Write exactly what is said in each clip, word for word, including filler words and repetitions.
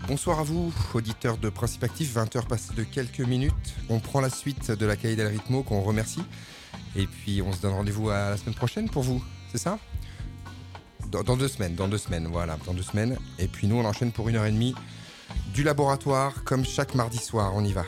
Bonsoir à vous, auditeurs de Principe Actif, vingt heures passées de quelques minutes. On prend la suite de la Cahier del Ritmo qu'on remercie. Et puis on se donne rendez-vous à la semaine prochaine pour vous, c'est ça ? dans, dans deux semaines, dans deux semaines, voilà, dans deux semaines. Et puis nous on enchaîne pour une heure et demie du laboratoire, comme chaque mardi soir, on y va.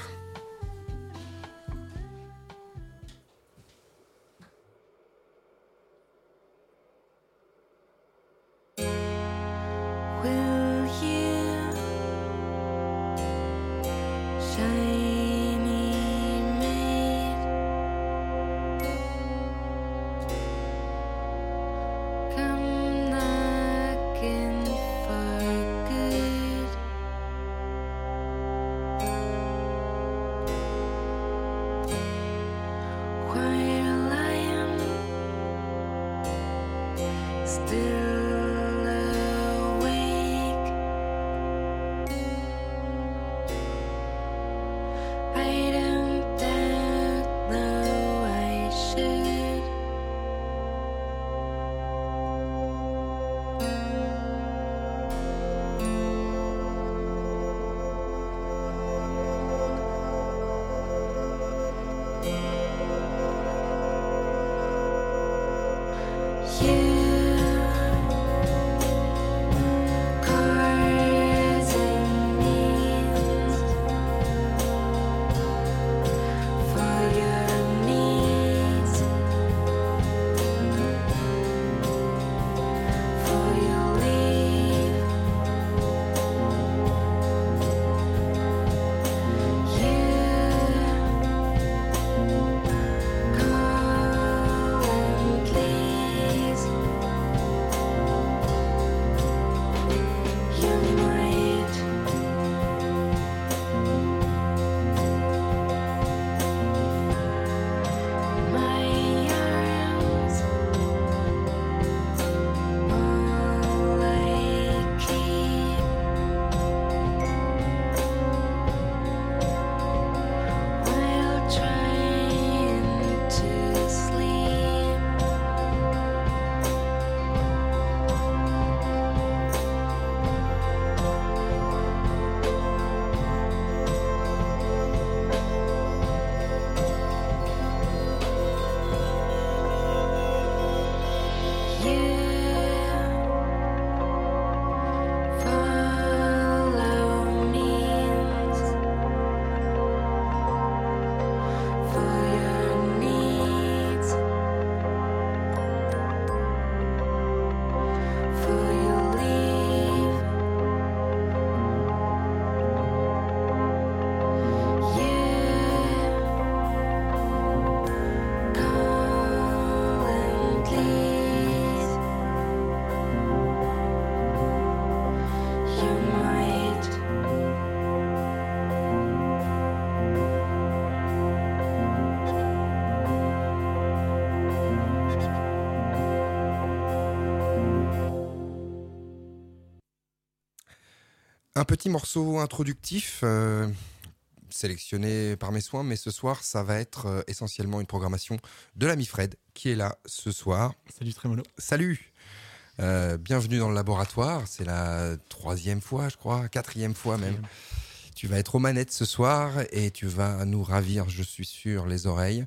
Un petit morceau introductif euh, sélectionné par mes soins, mais ce soir, ça va être euh, essentiellement une programmation de l'ami Fred, qui est là ce soir. Salut Trémolo. Salut euh, Bienvenue dans le laboratoire, c'est la troisième fois, je crois, quatrième fois même. Tu vas être aux manettes ce soir et tu vas nous ravir, je suis sûr, les oreilles.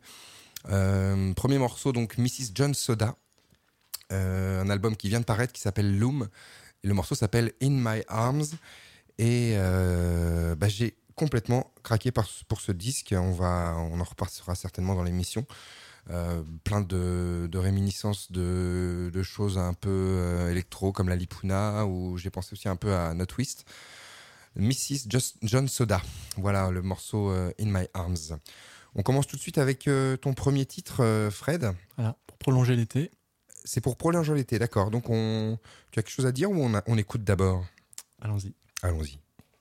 Euh, premier morceau, donc missus John Soda, euh, un album qui vient de paraître qui s'appelle Loom. Et le morceau s'appelle In My Arms. Et euh, bah, j'ai complètement craqué par, pour ce disque. On, va, on en repassera certainement dans l'émission. Euh, plein de, de réminiscences de, de choses un peu euh, électro, comme la Lipuna, où j'ai pensé aussi un peu à No Twist. missus Just, John Soda. Voilà le morceau euh, In My Arms. On commence tout de suite avec euh, ton premier titre, euh, Fred. Voilà, pour prolonger l'été. C'est pour prolonger l'été, d'accord. Donc on... tu as quelque chose à dire ou on, a... on écoute d'abord ? Allons-y. Allons-y.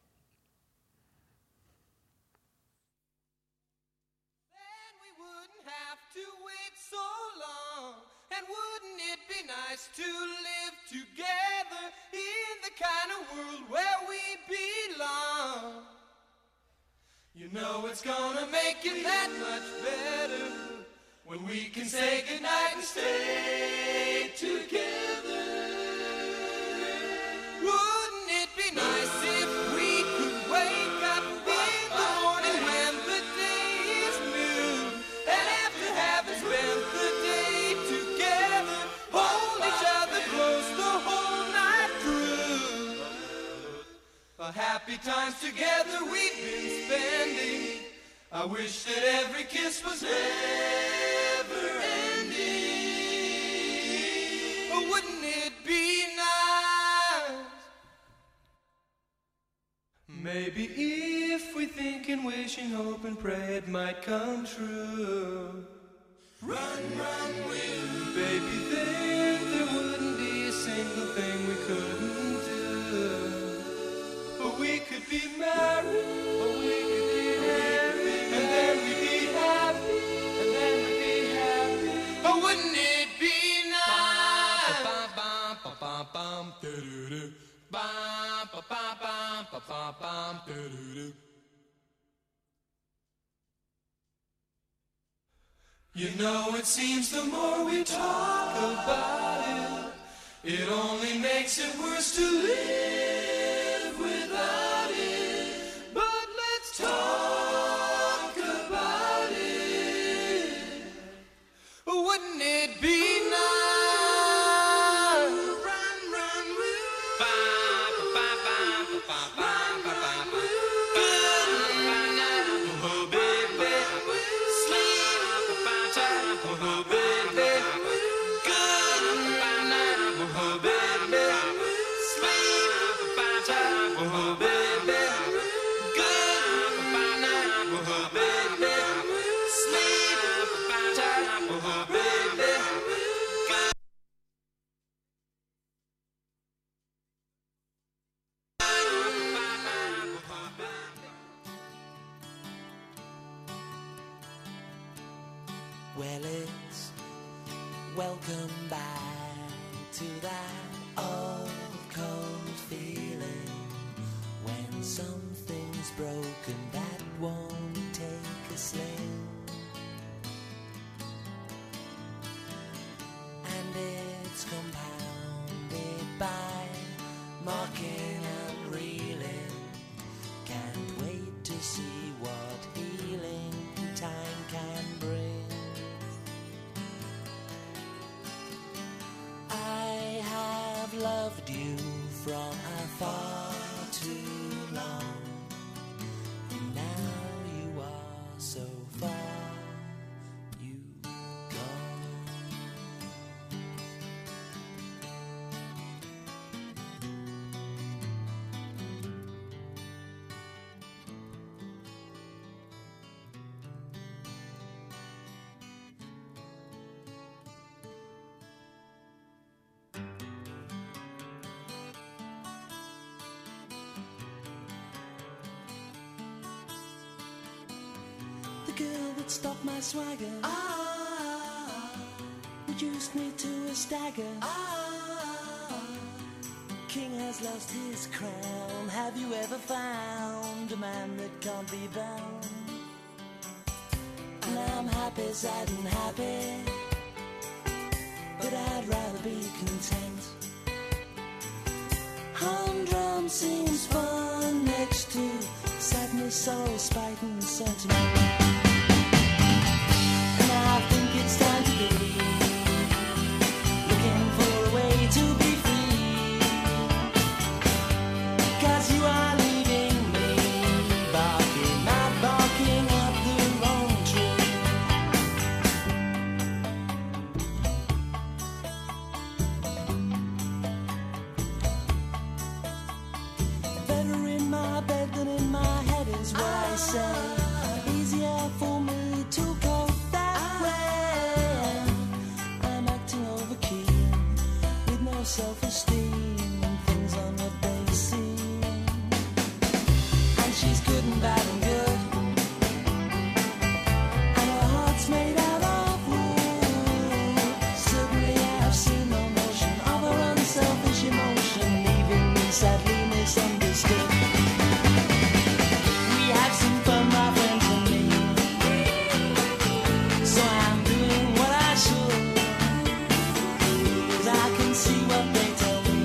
To live together in the kind of world where we belong. You know it's gonna make it that much better when we can say goodnight and stay together. Wouldn't it be nice if we happy times together we've been spending. I wish that every kiss was never ending. Oh, wouldn't it be nice? Maybe if we think and wish and hope and pray it might come true. Run, run, will. Baby, then there wouldn't be a single thing we couldn't do. But we could be married, or we could be married, and then we'd be happy, and then we'd be happy. Oh, wouldn't it be nice? You know, it seems the more we talk about it, it only makes it worse to live without it. But let's talk about it. Wouldn't it be nice? Run, run, woo. Ba, ba, ba, ba, ba, ba, ba, ba, ba. Good night, oh baby. Sleep, ba, ba, oh baby. Good night, oh baby. Sleep, ba, ba, oh baby. Good night, oh baby. Sleep, ba, ba, oh baby. Well, it's welcome back to that old cold feeling when something's broken that won't take a sling. And it's compounded by mocking and reeling. Can't wait to see what healing time can bring. I have loved you from afar too long, and now you are so far, you gone. The girl that stopped my swagger, ah, reduced me to a stagger, ah. King has lost his crown. Have you ever found a man that can't be bound? And I'm happy, sad and happy, but I'd rather be content. Humdrum seems fun next to sadness, sorrow, spite and sentiment. And I think it's time to be looking for a way to be free. 'Cause you are leaving me barking, not barking up the wrong tree. Better in my bed than in my head is what I say. Easier for me to cope that way. I'm acting overkey with no self-esteem. Things are not they seem. And she's good and bad and good, and her heart's made out of wood. Suddenly I've seen no notion of her unselfish emotion, leaving me sadly misunderstood. We have some fun, my friends and me, so I'm doing what I should. 'Cause I can see what they tell me,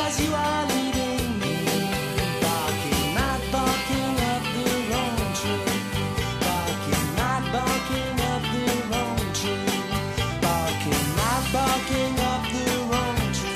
as you are leading me, barking, not barking up the wrong tree, barking, not barking up the wrong tree, barking, not barking up the wrong tree.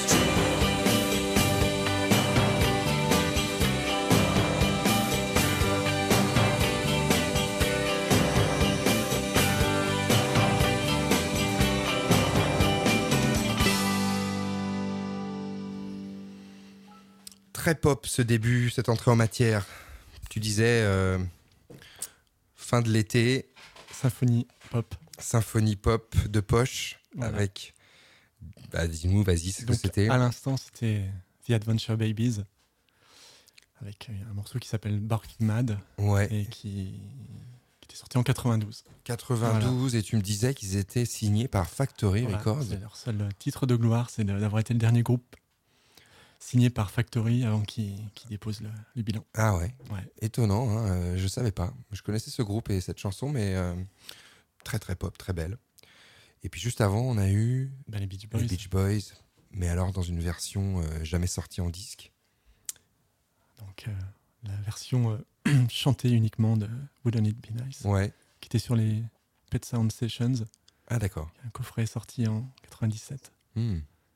Très pop ce début, cette entrée en matière. Tu disais euh, fin de l'été, Symphonie pop. symphonie pop de poche Voilà. avec. Bah, dis-nous, vas-y, c'est ce que Donc, c'était. à l'instant, c'était The Adventure Babies, avec euh, un morceau qui s'appelle Barking Mad Ouais, et qui, qui était sorti en quatre-vingt-douze. quatre-vingt-douze, et tu me disais qu'ils étaient signés par Factory Voilà, Records. c'est leur seul titre de gloire, c'est de- d'avoir été le dernier groupe signé par Factory avant qu'ils qu'ils déposent le, le bilan. Ah ouais, Ouais. étonnant, hein, euh, je savais pas. Je connaissais ce groupe et cette chanson, mais euh, très très pop, très belle. Et puis juste avant, on a eu Ben, les Beach Boys. les Beach Boys, mais alors dans une version euh, jamais sortie en disque. Donc euh, la version euh, chantée uniquement de Wouldn't It Be Nice, Ouais. qui était sur les Pet Sound Sessions, Ah d'accord. un coffret sorti en quatre-vingt-dix-sept. Hmm.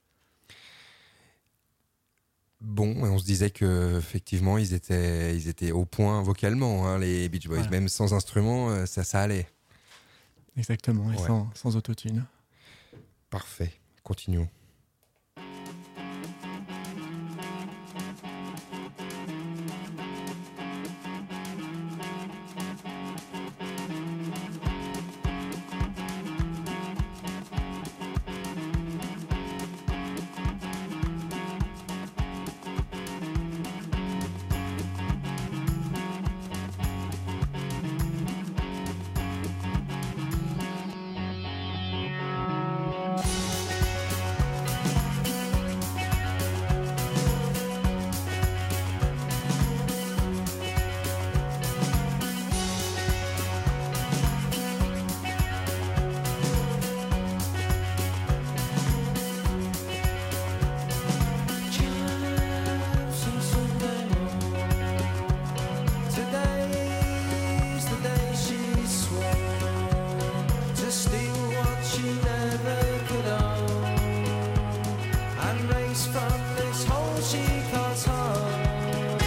Bon, et on se disait que effectivement ils étaient, ils étaient au point vocalement, hein, les Beach Boys, Voilà. même sans instrument, euh, ça, ça allait. Exactement, et Ouais. sans, sans autotune. Parfait. Continuons. Today's the day she swore to steal what she never could own, and race from this hole she calls home.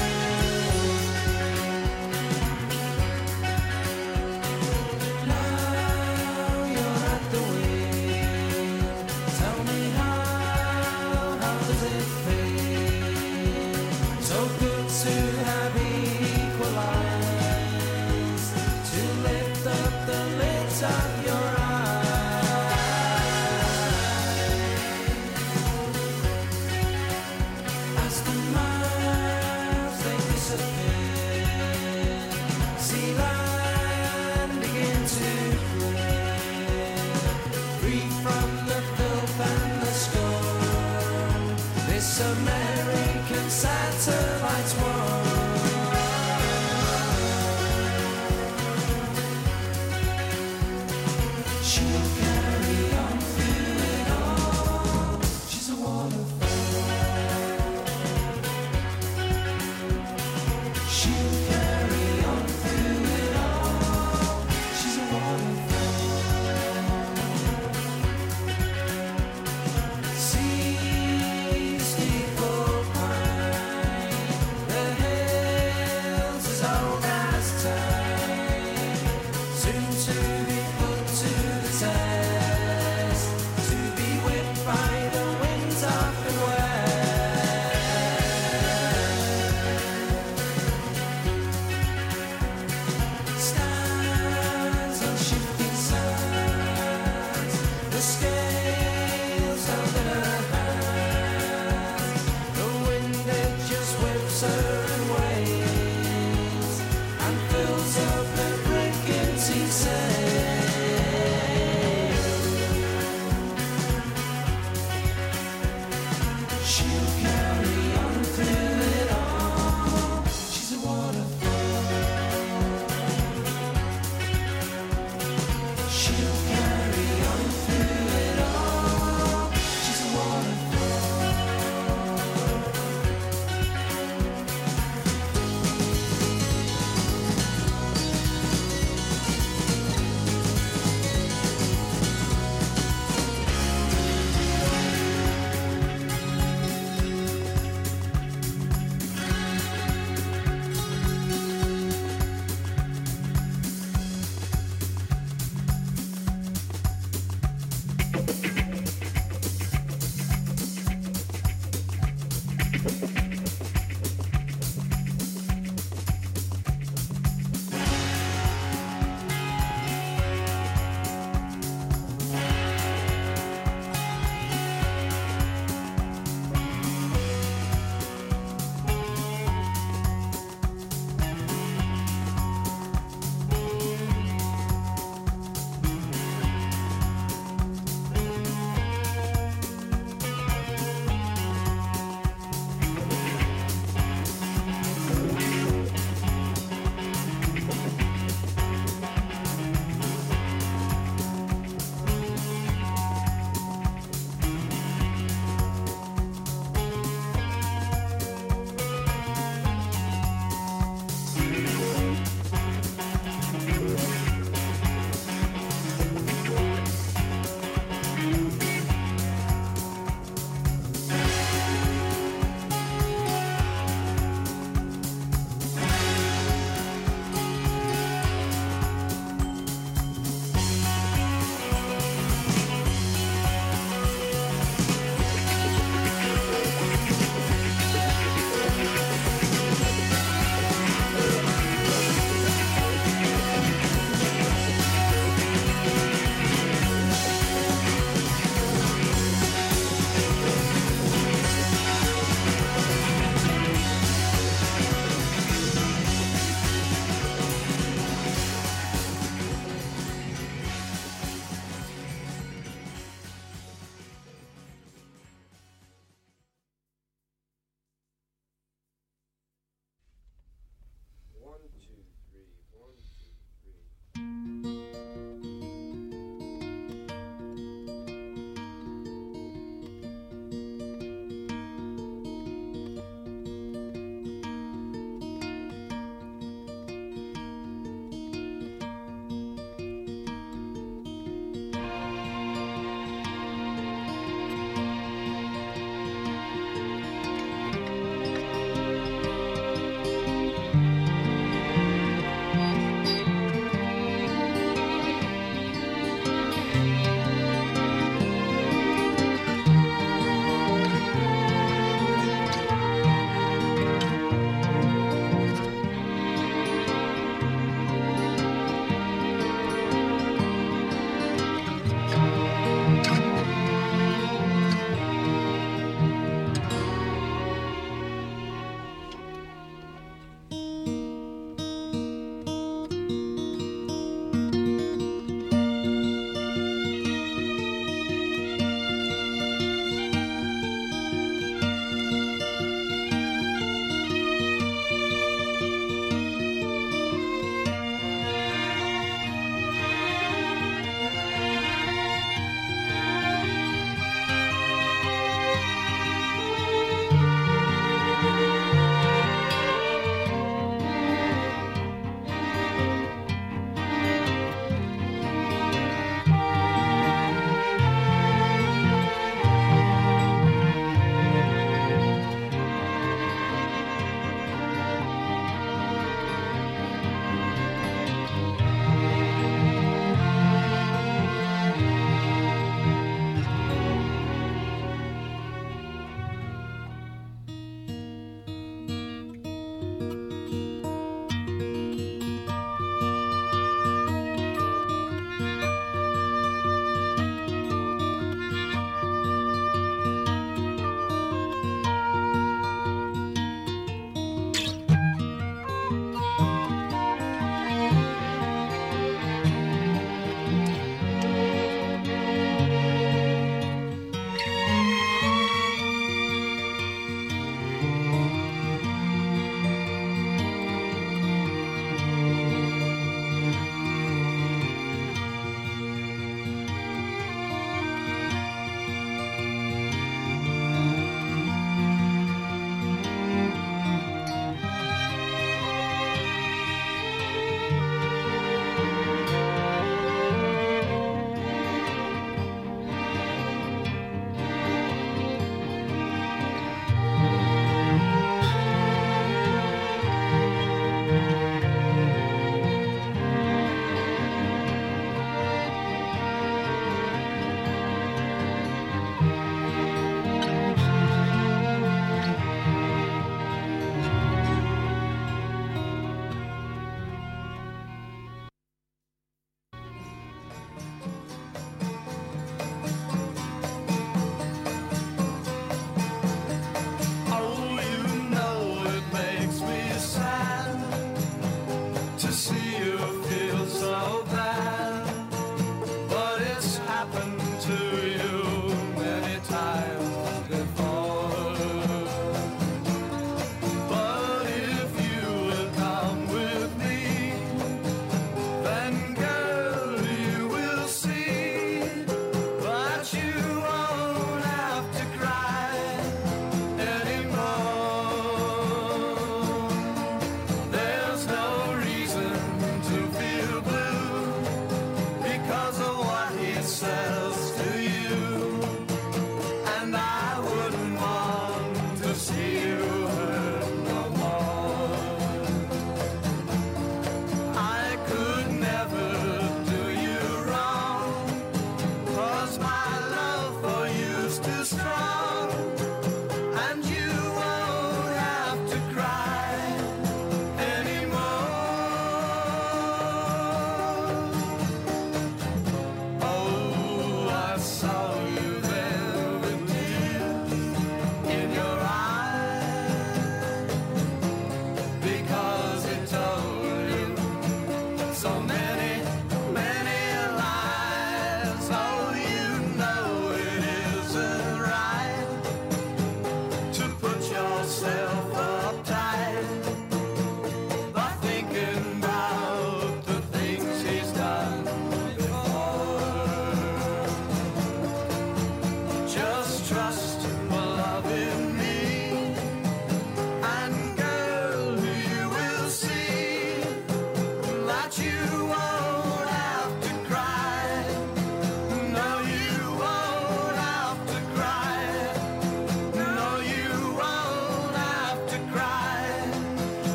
Now you're at the wheel. Tell me how, how does it feel? So good to have equalized, to lift up the lids of your eyes. As the miles they disappear, see land begin to clear, free from the filth and the scorn. This American satellite's one. She'll carry on through it all. She's a waterfall. She'll carry on through it all. She's a waterfall. Seas deep.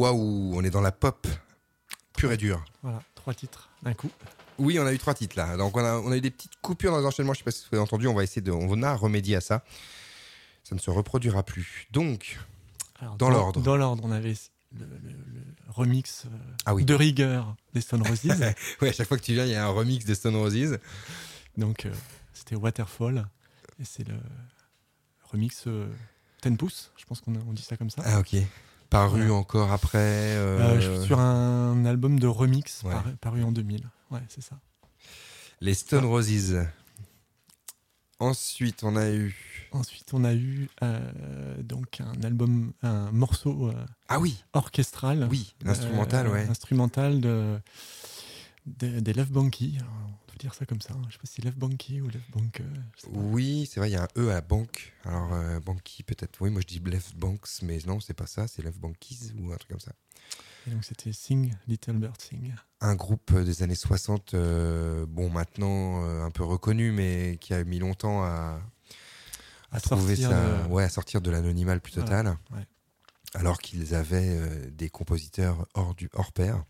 Waouh, on est dans la pop pure et dure. Voilà, trois titres d'un coup. Oui, on a eu trois titres là. Donc on a, on a eu des petites coupures dans les enchaînements. Je sais pas si vous avez entendu. On va essayer de, on a remédié à ça. Ça ne se reproduira plus. Donc, Alors, dans l'ordre. Dans l'ordre, on avait le, le- le remix euh, Ah oui. de rigueur des Stone Roses. ouais, à chaque fois que tu viens, il y a un remix des Stone Roses. Donc, euh, c'était Waterfall. Et c'est le remix euh, dix pouces. Je pense qu'on a- on dit ça comme ça. Ah ok. Paru Voilà. encore après. euh, Euh, je suis sur un album de remix Ouais. par- paru en deux mille. Ouais, c'est ça. Les Stone Roses. Ensuite, on a eu. Ensuite, on a eu euh, donc un album, un morceau euh, Ah oui, orchestral. oui, l'instrumental, Euh, ouais. Instrumental de, de- des Left Banky. Alors, on peut dire ça comme ça. hein. Je sais pas si c'est Left Banky ou Left Bank. euh, je sais pas. Oui, c'est vrai, il y a un E à la banque. Alors, euh, Banky, peut-être. Oui, moi je dis Left Banks, mais non, c'est pas ça. C'est Left Bankies ou un truc comme ça. Et donc, c'était Sing, Little Bird Sing. Un groupe des années soixante, euh, bon, maintenant euh, un peu reconnu, mais qui a mis longtemps à, à, À trouver sortir ça, de- ouais, à sortir de l'anonymat le plus Voilà, total. ouais. Alors qu'ils avaient euh, des compositeurs hors, du, hors pair.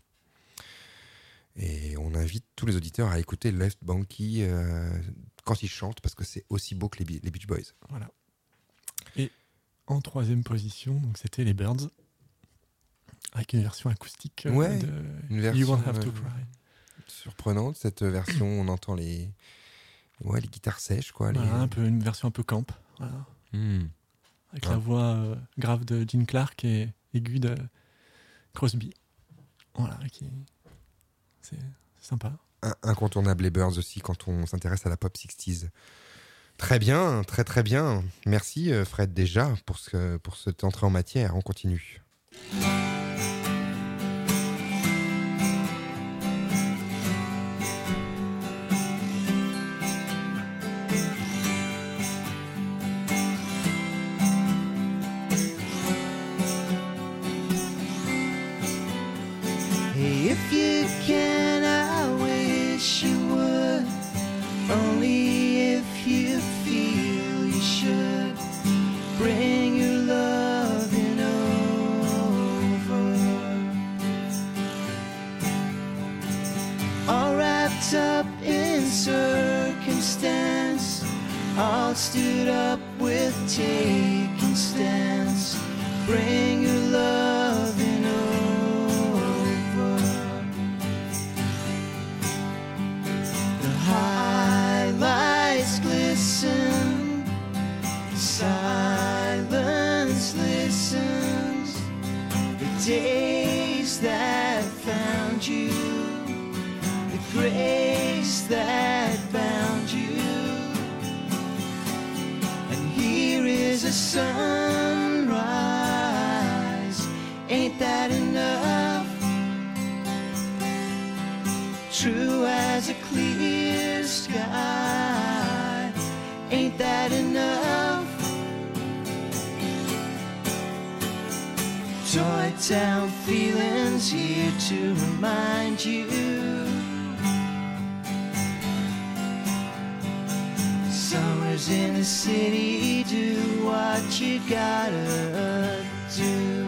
Et on invite tous les auditeurs à écouter Left Banky euh, quand ils chantent, parce que c'est aussi beau que les, Be- les Beach Boys. Voilà. Et en troisième position, donc c'était les Birds, avec une version acoustique euh, Ouais, de une You version, Won't Have to euh, Cry. Surprenante, cette version, on entend les, ouais, les guitares sèches, quoi. Les... Voilà, un peu, une version un peu camp, voilà, Hmm. avec Ouais. la voix euh, grave de Gene Clark et aiguë de Crosby. Voilà, qui... c'est c'est sympa. Un- Incontournable les Birds aussi quand on s'intéresse à la pop soixante. Très bien, très très bien. Merci euh, Fred déjà pour, ce, pour cette entrée en matière. On continue. Hey, if you can, I wish you would. Only if you feel you should. Bring your loving over. All wrapped up in circumstance. All stood up with taking stance. Bring your loving over. The highlights glisten, silence listens. The days that found you, the grace that bound you. And here is a sunrise. Ain't that enough? True as a clear sky. Ain't that enough? Toy Town feelings here to remind you. Summers in the city, do what you gotta do.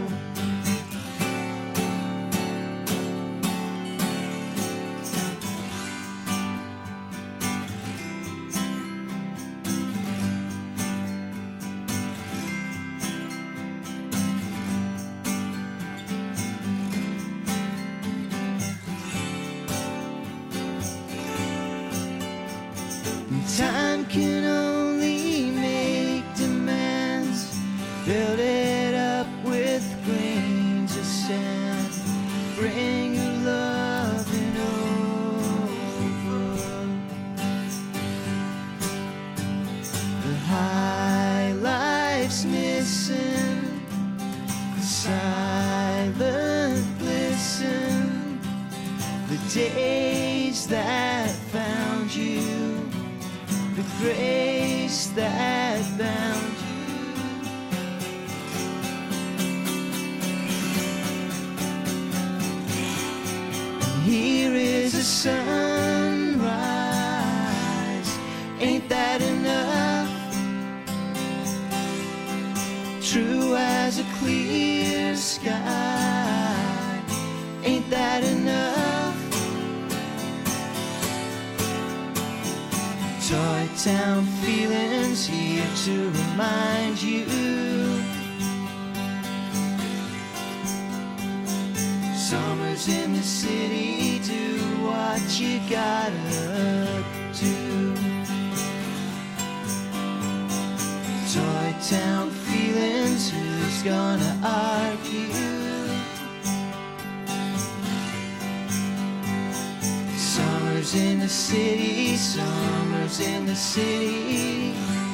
Time can only make demands. Build it up with grains of sand. Bring your loving over. The high life's missing. Silent glisten. The days that found you. The grace that bound you. And here is a sunrise. Ain't that enough? True as a clear sky. Toy Town feelings here to remind you. Summers in the city, do what you gotta do. Toy Town feelings, who's gonna argue? Summers in the city, summers in the city.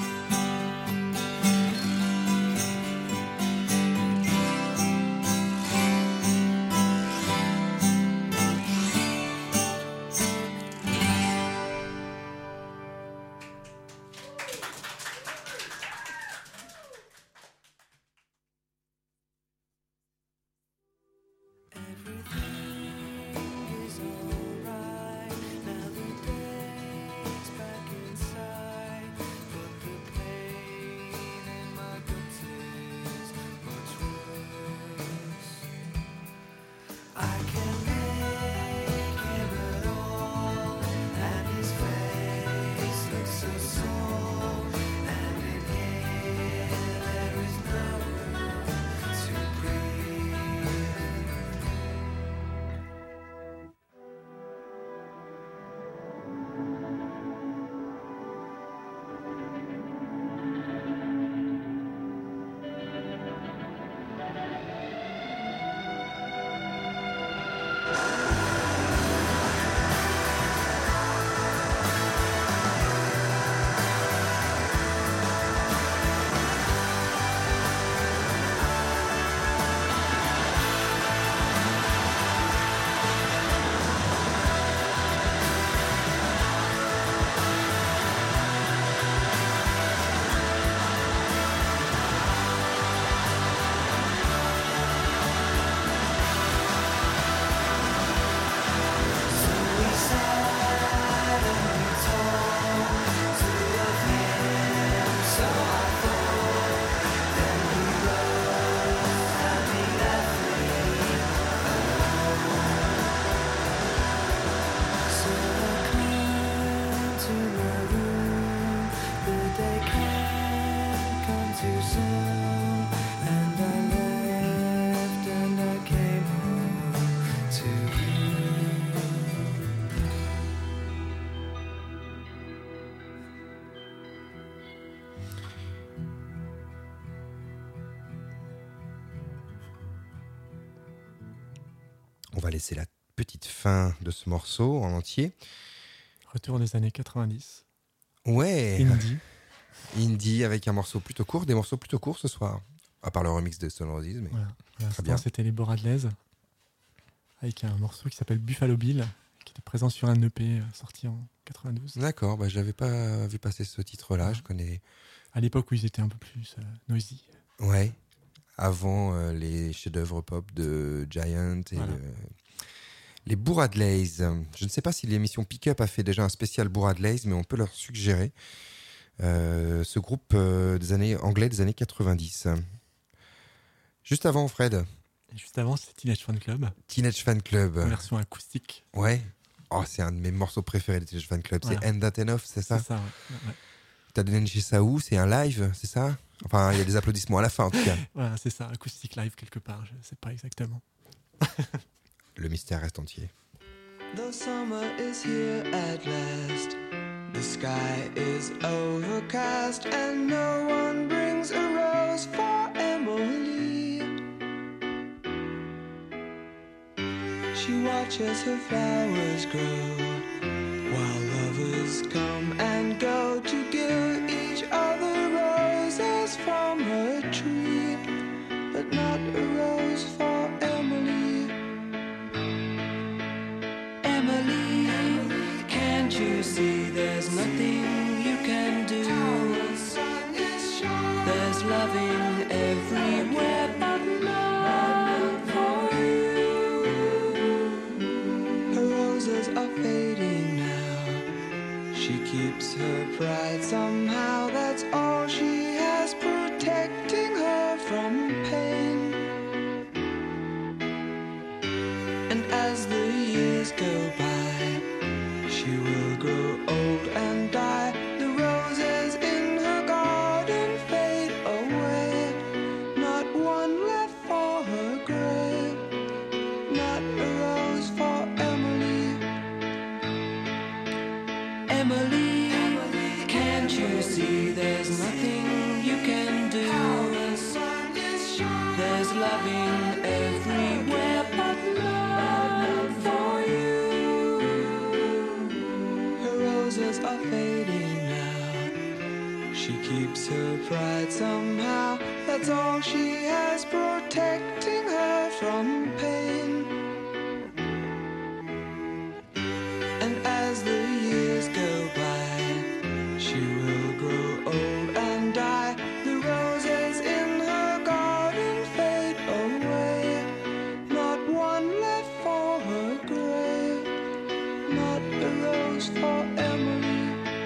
On va laisser la petite fin de ce morceau en entier. Retour des années quatre-vingt-dix. Ouais. Indie. Indie avec un morceau plutôt court, des morceaux plutôt courts ce soir. À part le remix de Stone Roses, mais Voilà. Voilà, très bien. C'était les Boradlays avec un morceau qui s'appelle Buffalo Bill qui était présent sur un E P euh, sorti en quatre-vingt-douze. D'accord, bah, j'avais pas vu passer ce titre-là, je connais. À l'époque où ils étaient un peu plus euh, noisy. Ouais. Avant euh, les chefs-d'œuvre pop de Giant et Voilà. le- les Boradlays. Je ne sais pas si l'émission Pick Up a fait déjà un spécial Boradlays, mais on peut leur suggérer euh, ce groupe euh, des années anglais des années quatre-vingt-dix. Juste avant, Fred, Et juste avant, c'était Teenage Fan Club, Teenage Fan Club. en version acoustique. Ouais. Oh, c'est un de mes morceaux préférés de Teenage Fan Club. Voilà. C'est End That Enough, c'est ça? C'est ça, ouais. Ouais. T'as donné chez ça où? C'est un live, c'est ça? Enfin, il y a des applaudissements à la fin, en tout cas. Voilà, c'est ça, acoustique live quelque part, je sais pas exactement. Le mystère reste entier. The summer is here at last. The sky is overcast, and no one brings a rose for Emily. She watches her flowers grow, while lovers come and go to give each other roses from her tree, but not a rose for Emily. Emily, can't you see there's nothing you can do? There's loving everywhere, but not for you. Her roses are fading now. She keeps her pride somehow, that's all she has, protecting her from pain. And as the years go by, she will grow old and die, Emily, can't you see there's nothing you can do? There's loving everywhere but love for you. Her roses are fading now. She keeps her pride somehow. That's all she has, protecting her from pain. And as the years go by, she will grow old and die. The roses in her garden fade away. Not one left for her grave. Not a rose for Emily.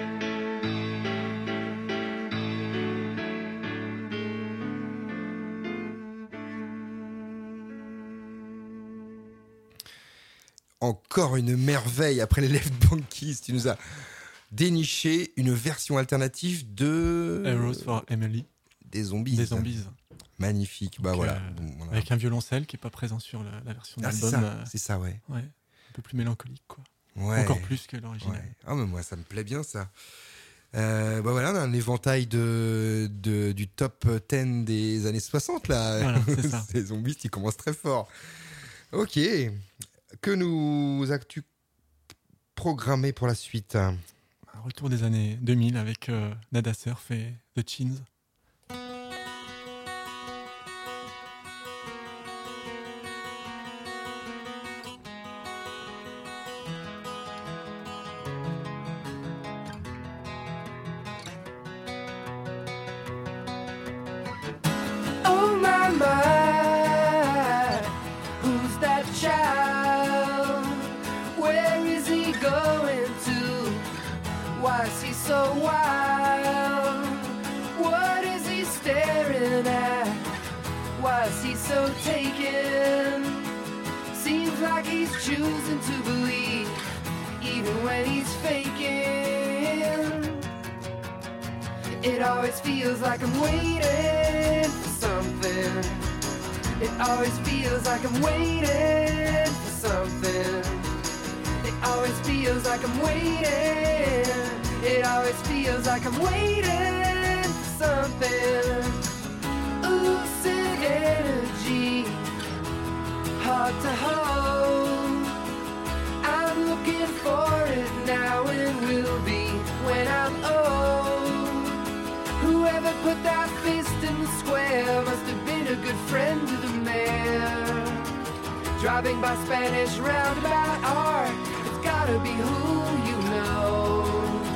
Encore une merveille après les Left Bankees. Tu nous as déniché une version alternative de... A Rose for Emily. Des zombies. Des zombies. Magnifique. Bah Donc, voilà. euh, Bon, voilà. Avec un violoncelle qui n'est pas présent sur la, la version Ah, c'est d'album. ça, euh, c'est ça, ouais. ouais, un peu plus mélancolique, quoi. Ouais. Encore plus que l'original. Ouais. Ah, mais moi, ça me plaît bien, ça. Euh, bah voilà, on a un éventail de, de, du top dix des années soixante, là. Voilà, c'est ça. Ces zombies qui commencent très fort. Ok. Que nous as-tu programmé pour la suite? Un retour des années deux mille avec euh, Nada Surf et The Chins. Oh my my, who's that child? Where is he going to? Why is he so wild? What is he staring at? Why is he so taken? Seems like he's choosing to believe, even when he's faking. It always feels like I'm waiting for something. It always feels like I'm waiting for something. It always feels like I'm waiting. It always feels like I'm waiting for something. Lucid energy, hard to hold. I'm looking for it now and will be when I'm old. Whoever put that fist in the square must have been a good friend to the mayor. Driving by Spanish roundabout art, it's gotta be who you know.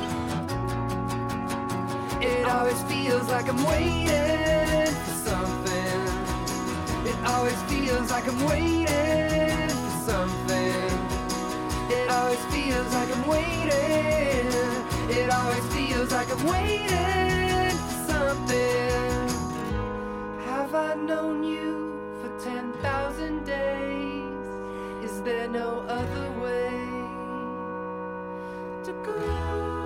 It always feels like I'm waiting for something. It always feels like I'm waiting for something. It always feels like I'm waiting. It always feels like I'm waiting for something. Have I known you for ten thousand days? Is there no other way to go?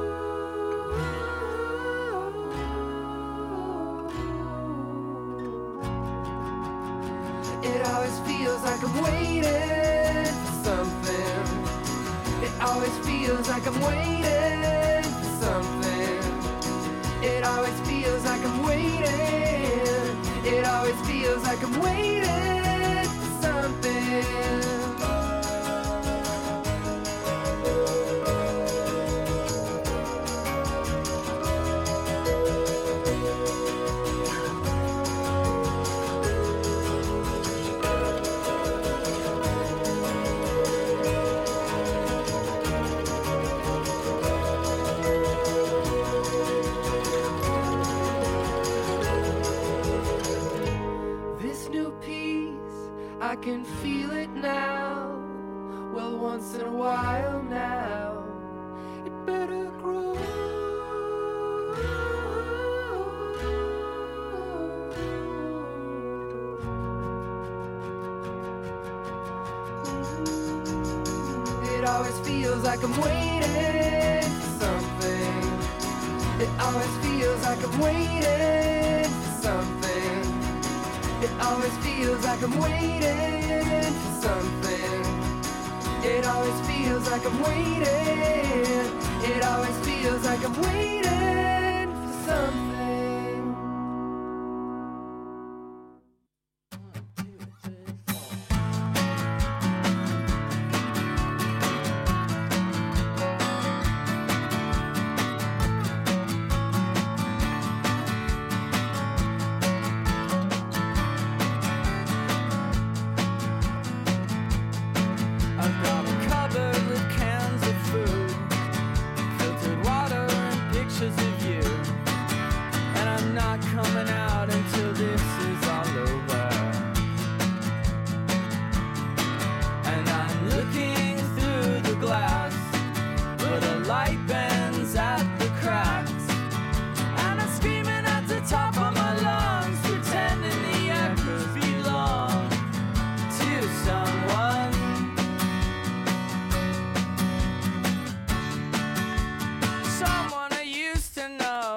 It always feels like I'm waiting for something. It always feels like I'm waiting for something. It always feels like I'm waiting. It always feels like I'm waiting for something. I can feel it now. Well, once in a while now, it better grow. It always feels like I'm waiting for something. It always feels like I'm waiting for something. It always feels like I'm waiting for something. It always feels like I'm waiting. It always feels like I'm waiting for something. I've got a cupboard with cans of food, filtered water and pictures of you. And I'm not coming out until this is all over. And I'm looking through the glass, but the light bends at the cracks. And I'm screaming at the top of my lungs, pretending the echoes belong to someone. Someone I used to know.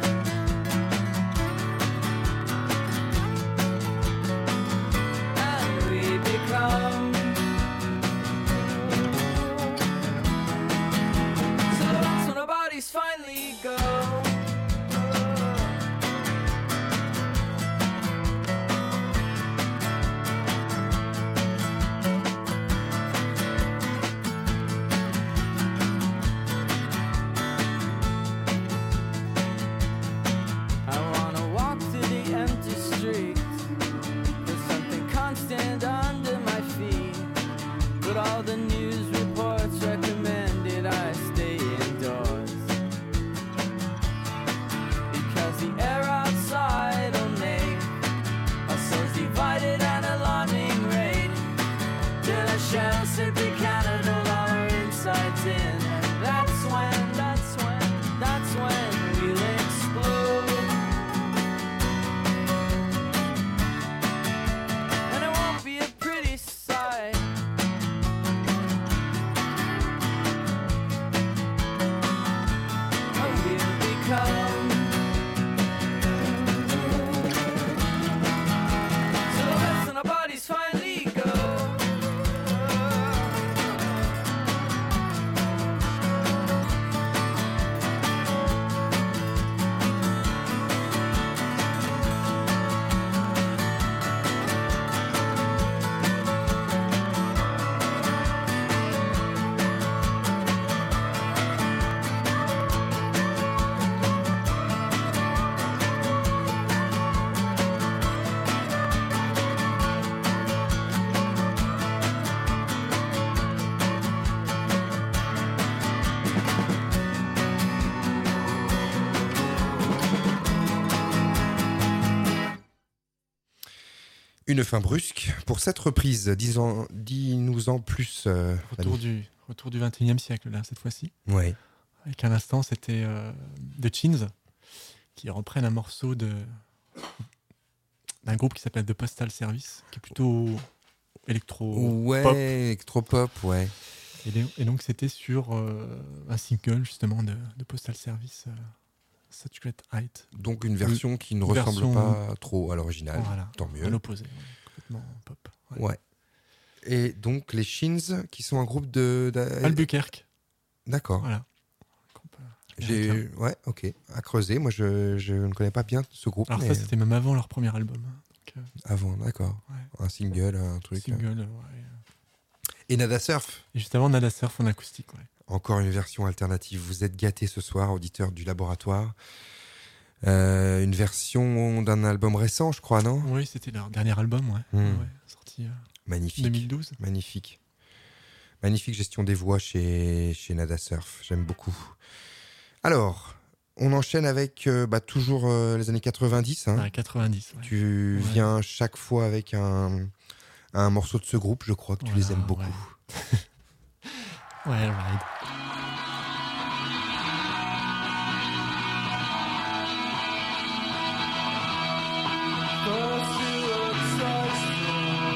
And we become. So that's when our bodies finally go. I wanna walk through the empty streets. There's something constant under my feet, but all the news reports recommended I stay indoors, because the air outside will make our souls divided at an alarming rate, till our shells simply cannot hold our insides in. And that's when, that's when, that's when we'll explode. And it won't be a pretty sight. Oh, we'll become. So that's when our bodies finally go. Une fin brusque pour cette reprise. Dis-en- Dis-nous en plus. euh, Retour Manu. du, retour du vingt et unième siècle, là, cette fois-ci. Ouais. Avec un instant, c'était euh, The Chins, qui reprennent un morceau de d'un groupe qui s'appelle The Postal Service, qui est plutôt électro. Ouais, pop. électropop, ouais. Et, les- et donc, c'était sur euh, un single, justement, de, de Postal Service, euh, Sacred Height. Donc une version qui ne Une ressemble version- pas trop à l'original. Voilà, Tant à mieux. l'opposé, ouais, complètement pop. Ouais. Ouais. Et donc les Shins, qui sont un groupe de. d'a- Albuquerque, D'accord. voilà. Groupe, euh, J'ai, américain. ouais, ok. À creuser. Moi, je, je ne connais pas bien ce groupe. Alors mais ça, c'était même avant leur premier album. hein. Donc, euh, avant, d'accord. Ouais. Un single, un truc. single, euh, ouais. Et Nada Surf, Et juste avant, Nada Surf en acoustique, ouais. encore une version alternative. Vous êtes gâtés ce soir, auditeurs du laboratoire. Euh, une version d'un album récent, je crois, non? Oui, c'était leur dernier album, ouais. Hmm. Ouais, sorti euh, Magnifique. deux mille douze. Magnifique. Magnifique gestion des voix chez, chez Nada Surf. J'aime beaucoup. Alors, on enchaîne avec euh, bah, toujours euh, les années quatre-vingt-dix. Hein. Ouais, quatre-vingt-dix. Ouais. Tu Ouais. viens chaque fois avec un, un morceau de ce groupe. Je crois que tu les Voilà, aimes beaucoup. Ouais, ouais Ride. First you obsess me,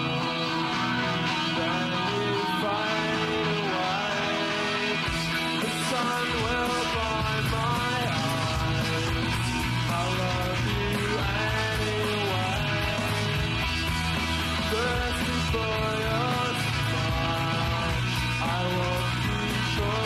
then you find a way. The sun will blind my eyes. I love you anyway. Thirsty for your smile, I won't keep for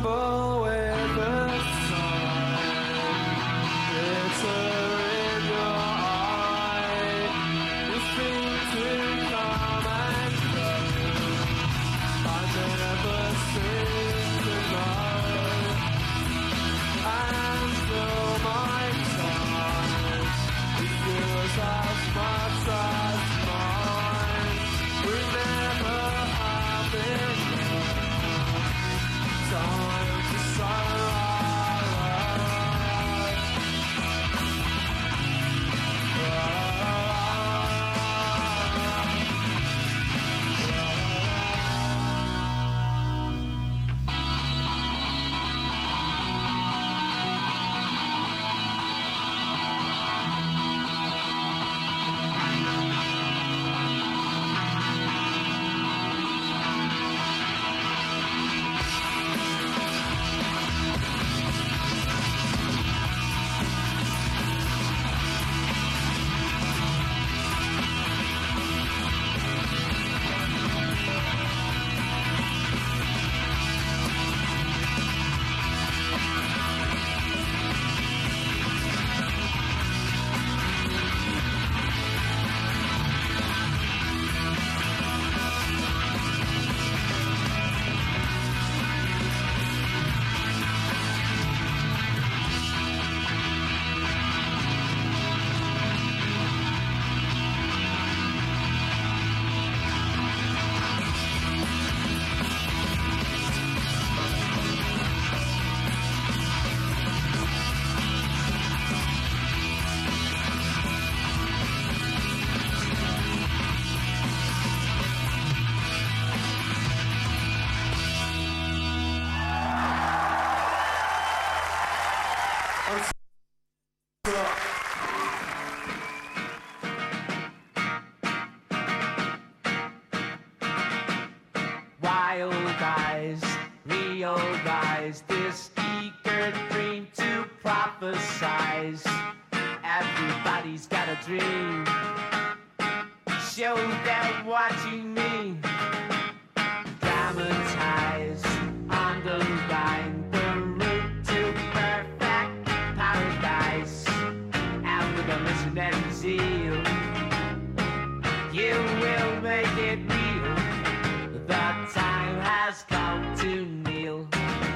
tremble with the sun. Glitter in your eye. You seem to come and go. I never seem to know. And still my time is yours as much as mine. We never have enough time to sunrise. Wild eyes, real eyes, this eager dream to prophesize. Everybody's got a dream. Show them what you mean. Dramatize, underline the route to perfect paradise. And with a missionary zeal, you will make it real. The time has come to kneel.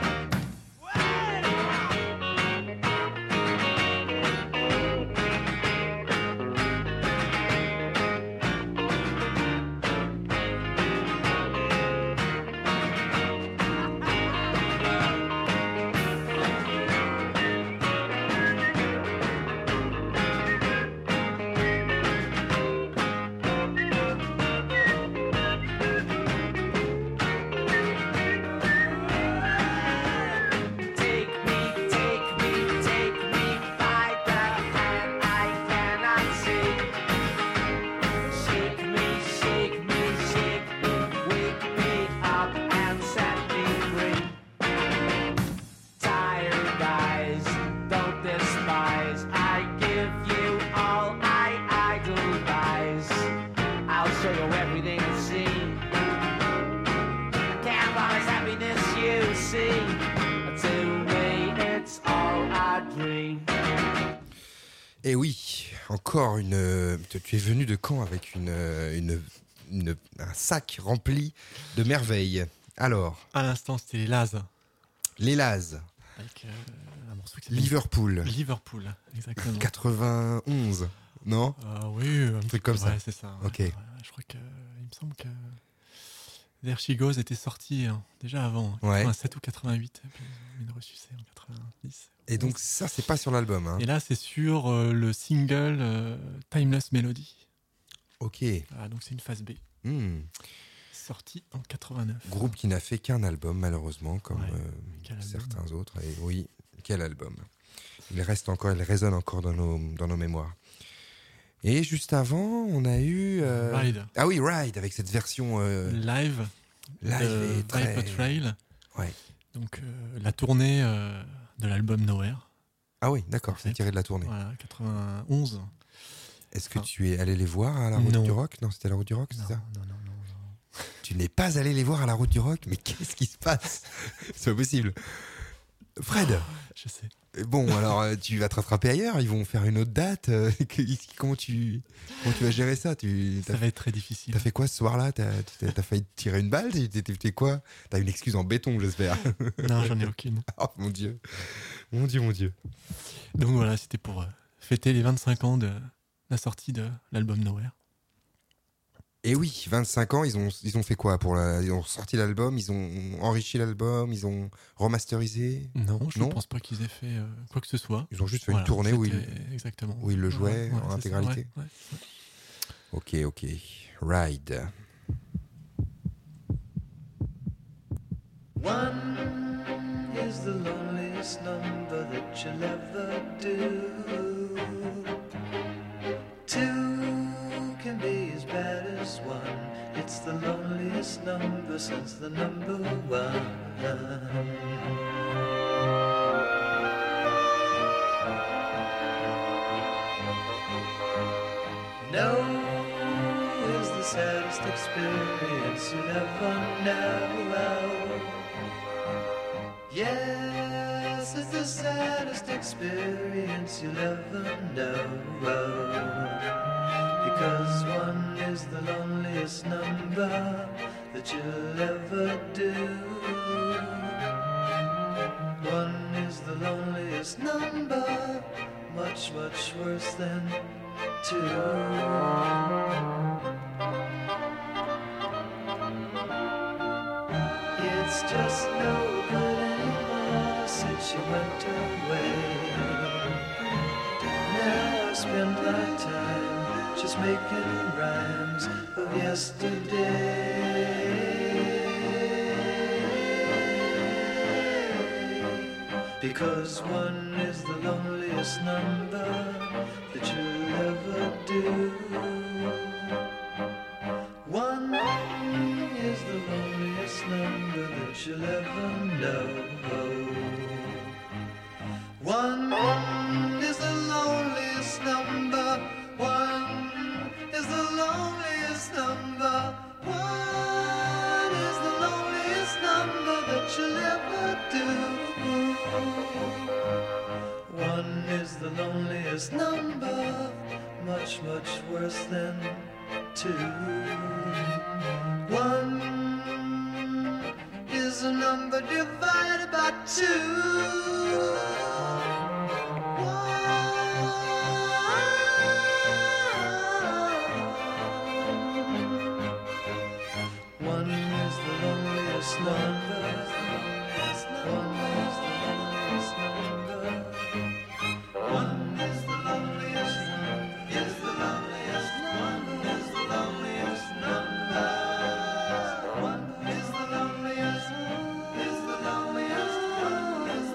Et oui, encore une. Tu es venu de Caen avec une, une, une, un sac rempli de merveilles. Alors, À l'instant, c'était les Laz. les Laz, Avec euh, un morceau qui s'appelle Liverpool, Liverpool, exactement. quatre-vingt-onze, non? Ah oui, un truc comme ça. Ouais, c'est ça. ouais. Ok. Ouais, je crois que il me semble que There She Goes était sorti hein, déjà avant, Ouais. quatre-vingt-sept ou quatre-vingt-huit, et puis ils ont reçu c'est en quatre-vingt-dix. Et donc ça, c'est pas sur l'album, hein. Et là, c'est sur euh, le single euh, Timeless Melody. Ok. Ah, donc c'est une phase B, Hmm. sortie en quatre-vingt-neuf. Groupe qui n'a fait qu'un album, malheureusement, comme Ouais. euh, Quel album. certains autres. Et oui, quel album. Il reste encore, il résonne encore dans nos, dans nos mémoires. Et juste avant, on a eu... euh, Ride. Ah oui, Ride, avec cette version... euh, Live, live de et très- Viper Trail. Ouais. Donc euh, la tournée euh, de l'album Nowhere. Ah oui, d'accord, c'est fait. tiré de la tournée. Voilà, quatre-vingt-onze. Est-ce que Enfin, tu es allé les voir à la Route non. du Rock? Non, c'était à la Route du Rock, Non, c'est ça? non, non, non, non. Tu n'es pas allé les voir à la Route du Rock? Mais qu'est-ce qui se passe? C'est pas possible. Fred, Je sais. bon, alors euh, tu vas te rattraper ailleurs, ils vont faire une autre date. euh, que- comment, tu, comment tu vas gérer ça? Tu Ça as, va être très difficile. fait quoi ce soir-là? T'as as, failli te tirer une balle? T'as t'as fait quoi? T'as une excuse en béton, j'espère. Non, j'en ai aucune. Oh mon Dieu. Mon Dieu, mon Dieu. Donc voilà, c'était pour euh, fêter les vingt-cinq ans de la sortie de l'album Nowhere. Et oui, vingt-cinq ans, ils ont, ils ont fait quoi pour la, ils ont sorti l'album, ils ont enrichi l'album, ils ont remasterisé. Non, je ne Non pense pas qu'ils aient fait euh, quoi que ce soit. Ils ont juste fait Voilà, une tournée où ils, c'était- Exactement. où ils le jouaient Ouais, en c'est ça, intégralité. ouais, Ok, ouais. ok. Ride. One is the loneliest number that you'll ever do. Two can be as bad as one. It's the loneliest number since the number one. No is the saddest experience you'll ever know. Yes, it's the saddest experience you'll ever know. Because one is the loneliest number that you'll ever do. One is the loneliest number, much, much worse than two. It's just no good anymore since you went away. Now I spend my time just making rhymes of yesterday. Because one is the loneliest number that you'll ever do. One is the loneliest number that you'll ever know. One is the loneliest number. One is the loneliest number. One is the loneliest number that you'll ever do. One is the loneliest number, much, much worse than two. One is a number divided by two. One is the loneliest number. One is the loneliest number. One is the loneliest number. Is the loneliest number. Is the loneliest number. One is the loneliest. Is the loneliest. Is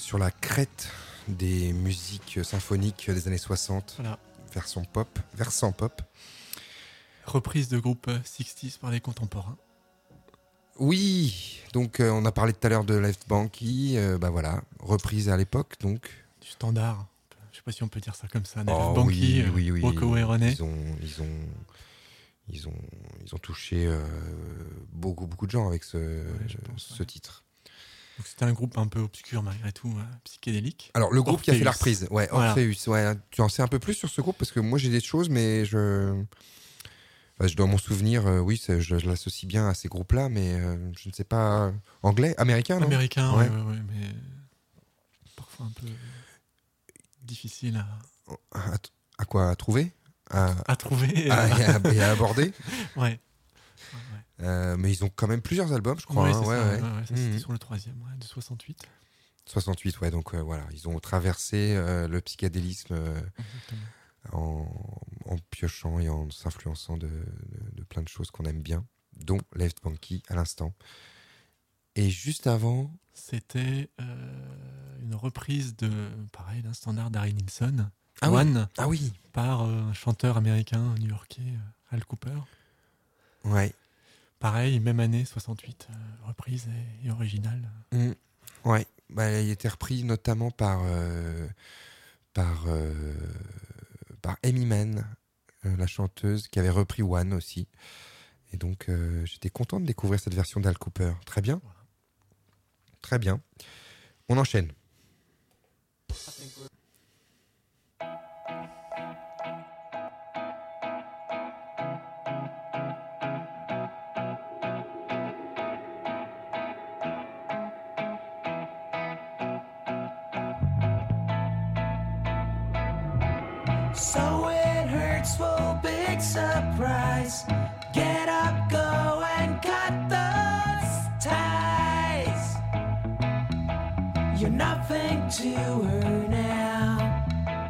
sur la crête des musiques symphoniques des années soixante, Voilà. versant pop, versant pop. Reprise de groupe soixante par les contemporains. Oui, donc euh, on a parlé tout à l'heure de Left Banky, euh, bah voilà, reprise à l'époque donc. Du standard. Je sais pas si on peut dire ça comme ça. Dave Oh, Banky, oui, euh, oui, oui. Walk Away René. Ils ont, ils ont, ils ont, ils ont touché euh, beaucoup, beaucoup de gens avec ce, je pense, ce ouais. titre. Donc, c'était un groupe un peu obscur malgré tout, euh, psychédélique. Alors le groupe qui a fait la Orpheus. reprise, ouais, Voilà. Orpheus, ouais, tu en sais un peu plus sur ce groupe parce que moi j'ai des choses, mais je, bah, je dois m'en souvenir. euh, oui, c'est- je, je l'associe bien à ces groupes-là, mais euh, je ne sais pas anglais, américain, non? Américain, Ouais. ouais. Ouais, ouais, mais parfois un peu difficile à, À, à quoi à trouver, à, à trouver. à- euh, et à- et à aborder. ouais. Euh, mais ils ont quand même plusieurs albums, je crois. Ouais, hein, c'est ouais, ça, ouais. ouais, ouais, ça, c'était Mhm. sur le troisième, ouais, de soixante-huit. soixante-huit, ouais, donc euh, voilà, ils ont traversé euh, le psychédélisme euh, Exactement. en, en piochant et en s'influençant de, de- de plein de choses qu'on aime bien, dont Left Banky à l'instant. Et juste avant, C'était euh, une reprise de, pareil, d'un standard d'Harry Nilsson, Ah oui. One, ah oui, par euh, un chanteur américain new-yorkais, euh, Al Cooper. ouais, Pareil, même année, soixante-huit, euh, reprise et, et originale. Mm. ouais, bah, il était repris notamment par euh, par euh, par Amy Mann, euh, la chanteuse qui avait repris One aussi. Et donc euh, j'étais content de découvrir cette version d'Al Cooper. Très bien. Voilà. Très bien. On enchaîne. So it hurts for big surprise. Get up, go and cut those ties. You're nothing to her now.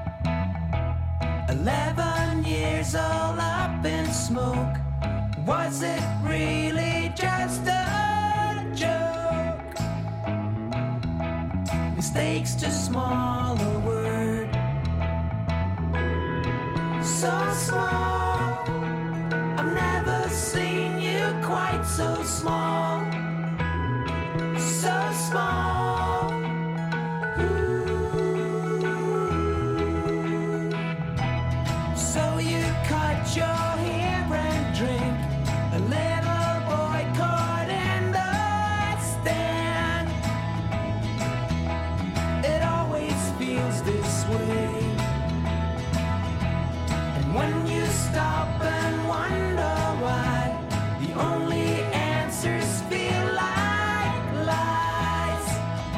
Eleven years all up in smoke. Was it really just a joke? Mistakes too small a word. So small, I've never seen you quite so small. So small. Ooh. So you cut your hair and drink. A little boy caught in the stand. It always feels this way. When you stop and wonder why, the only answers feel like lies.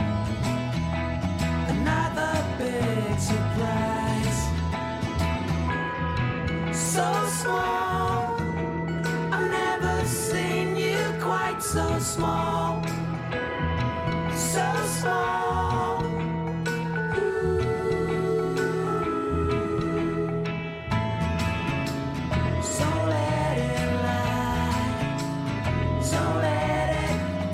Another big surprise. So small, I've never seen you quite so small. So small. So let it lie, so let it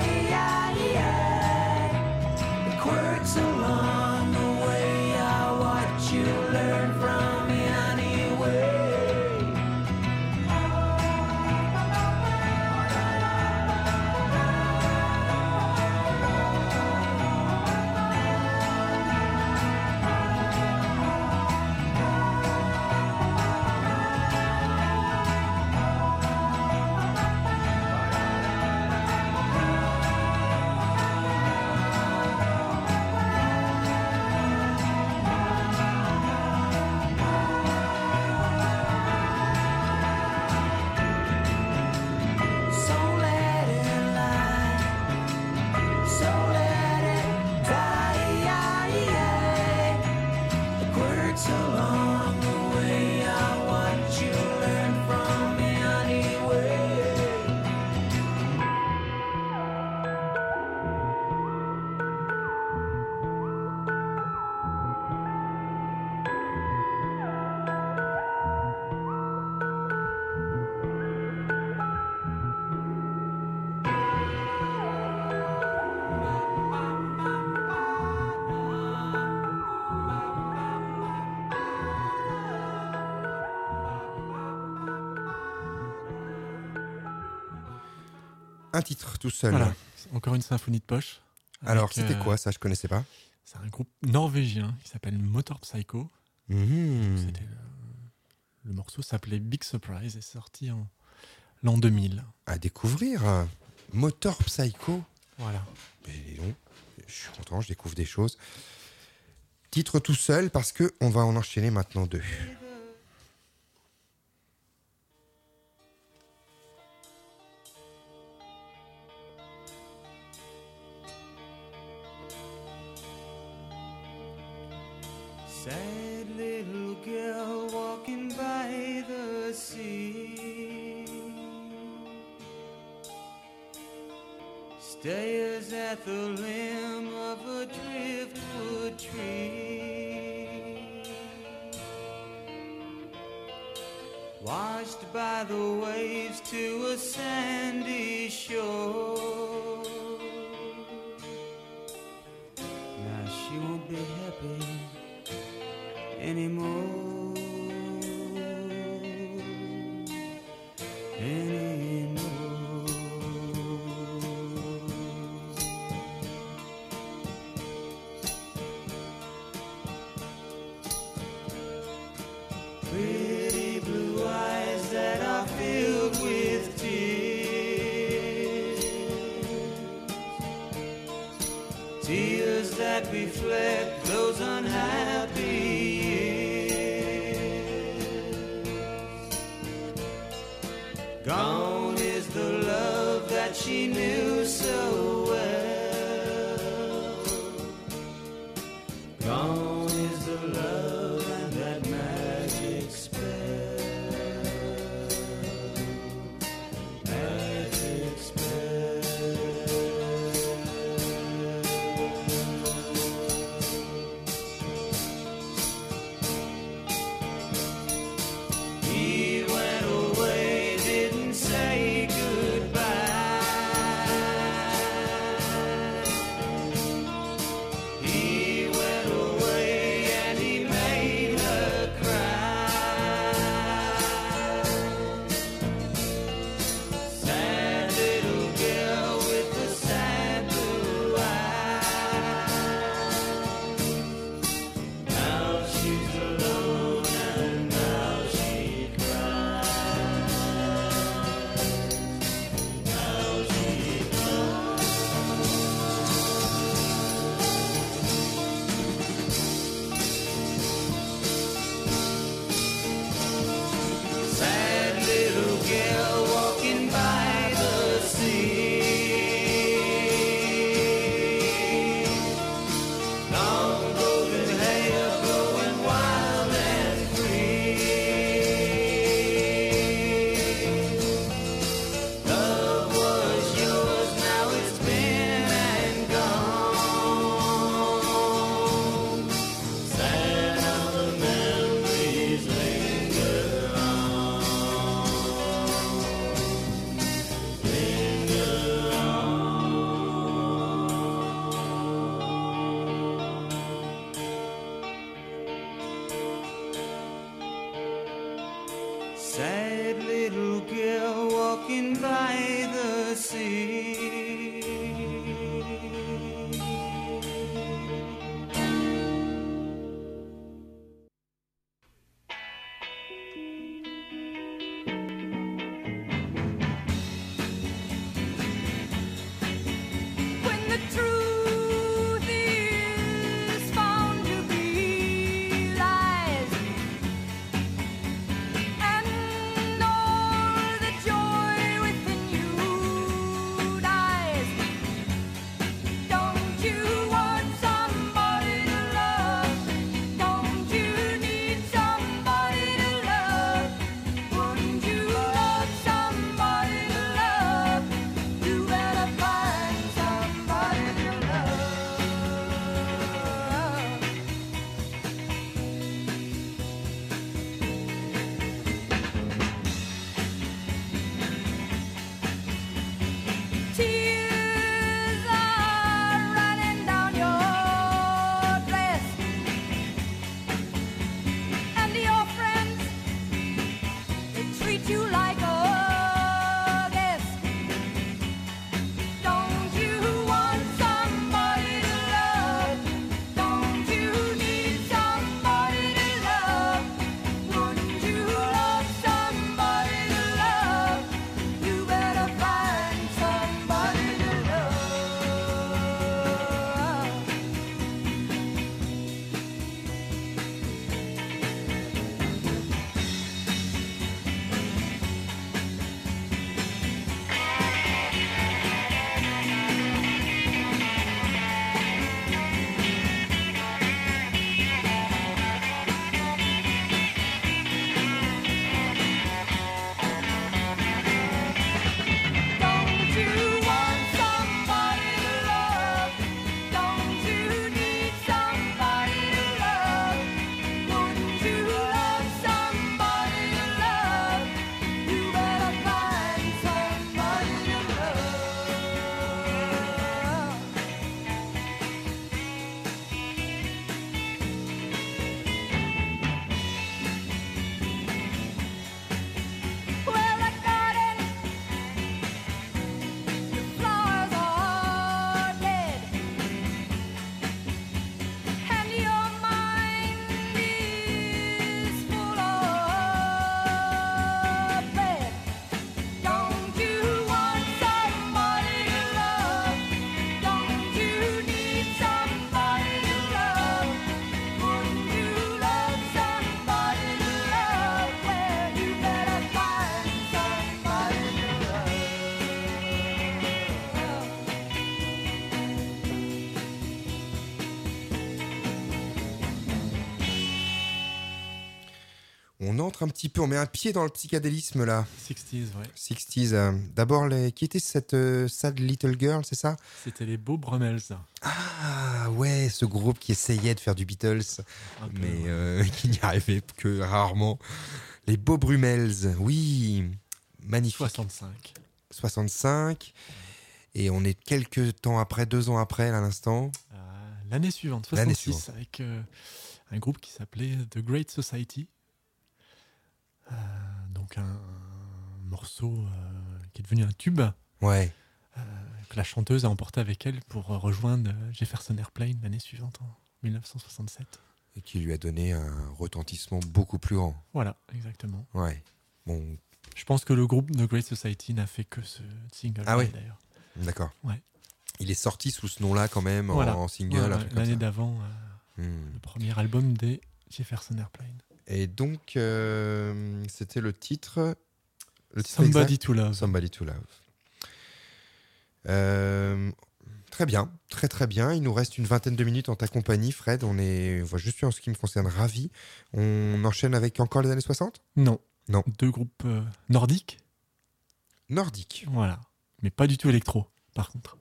die. The quirks along the way are what you learn from me anyway. So let it lie, so let it die. The quirks along the way are what you learn from me anyway. un titre tout seul. Voilà, encore une symphonie de poche. Alors, avec, c'était euh, quoi ça? Je connaissais pas. C'est un groupe norvégien qui s'appelle Motor Psycho. Mhm. C'était le, le morceau s'appelait Big Surprise et est sorti en l'an deux mille. À découvrir. Motor Psycho. Voilà. Mais dis donc, je suis content, je découvre des choses. Titre tout seul parce que on va en enchaîner maintenant deux. Sad little girl walking by the sea, stares at the limb of a driftwood tree, washed by the waves to a sandy shore. Now she won't be happy anymore, anymore. Pretty blue eyes that are filled with tears, tears that reflect those unhappy years. Gone is the love that she knew so well. Gone is the love and that magic spell. Magic spell. He went away, didn't say goodbye. He went away and he made her cry. Sad little girl with the sad blue eyes. Now she's alone and now she cries. Now she cries. Sad little girl walking by the sea. Long golden hair blowing wild and free. Love was yours, now it's been and gone. Sad how the memories linger on. Linger on. Sad little girl walking by the sea. When the truth is found to be lies, and all the joy within you dies. On entre un petit peu, on met un pied dans le psychédélisme là. sixties, ouais. sixties. euh, D'abord, les... qui était cette euh, Sad Little Girl, c'est ça? C'était les Beaux Brummels. Ah ouais, ce groupe qui essayait de faire du Beatles, Un peu, mais ouais. euh, qui n'y arrivait que rarement. Les Beaux Brummels, oui, magnifique. soixante-cinq. soixante-cinq. Et on est quelques temps après, deux ans après, là, à l'instant. Euh, L'année suivante, L'année soixante-six, suivante. avec euh, un groupe qui s'appelait The Great Society. Euh, donc un, un morceau euh, qui est devenu un tube Ouais. que la chanteuse a emporté avec elle pour euh, rejoindre euh, Jefferson Airplane l'année suivante, en dix-neuf cent soixante-sept. Et qui lui a donné un retentissement beaucoup plus grand. Voilà, exactement. Ouais. Bon, Je pense que le groupe The Great Society n'a fait que ce single Ah oui. d'ailleurs. d'accord. Ouais. Il est sorti sous ce nom-là quand même, en- Voilà. en, single, Ouais, un ouais, truc comme l'année ça. d'avant, euh, Hmm. le premier album des Jefferson Airplane. Et donc, euh, c'était le titre... Le titre Somebody exact to Love. Somebody to Love. Euh, très bien, très très bien. Il nous reste une vingtaine de minutes en ta compagnie, Fred. On est, voilà, je suis en ce qui me concerne ravi. On enchaîne avec encore les années soixante? Non. Non. Deux groupes euh, nordiques. Nordique. Voilà. Mais pas du tout électro, par contre.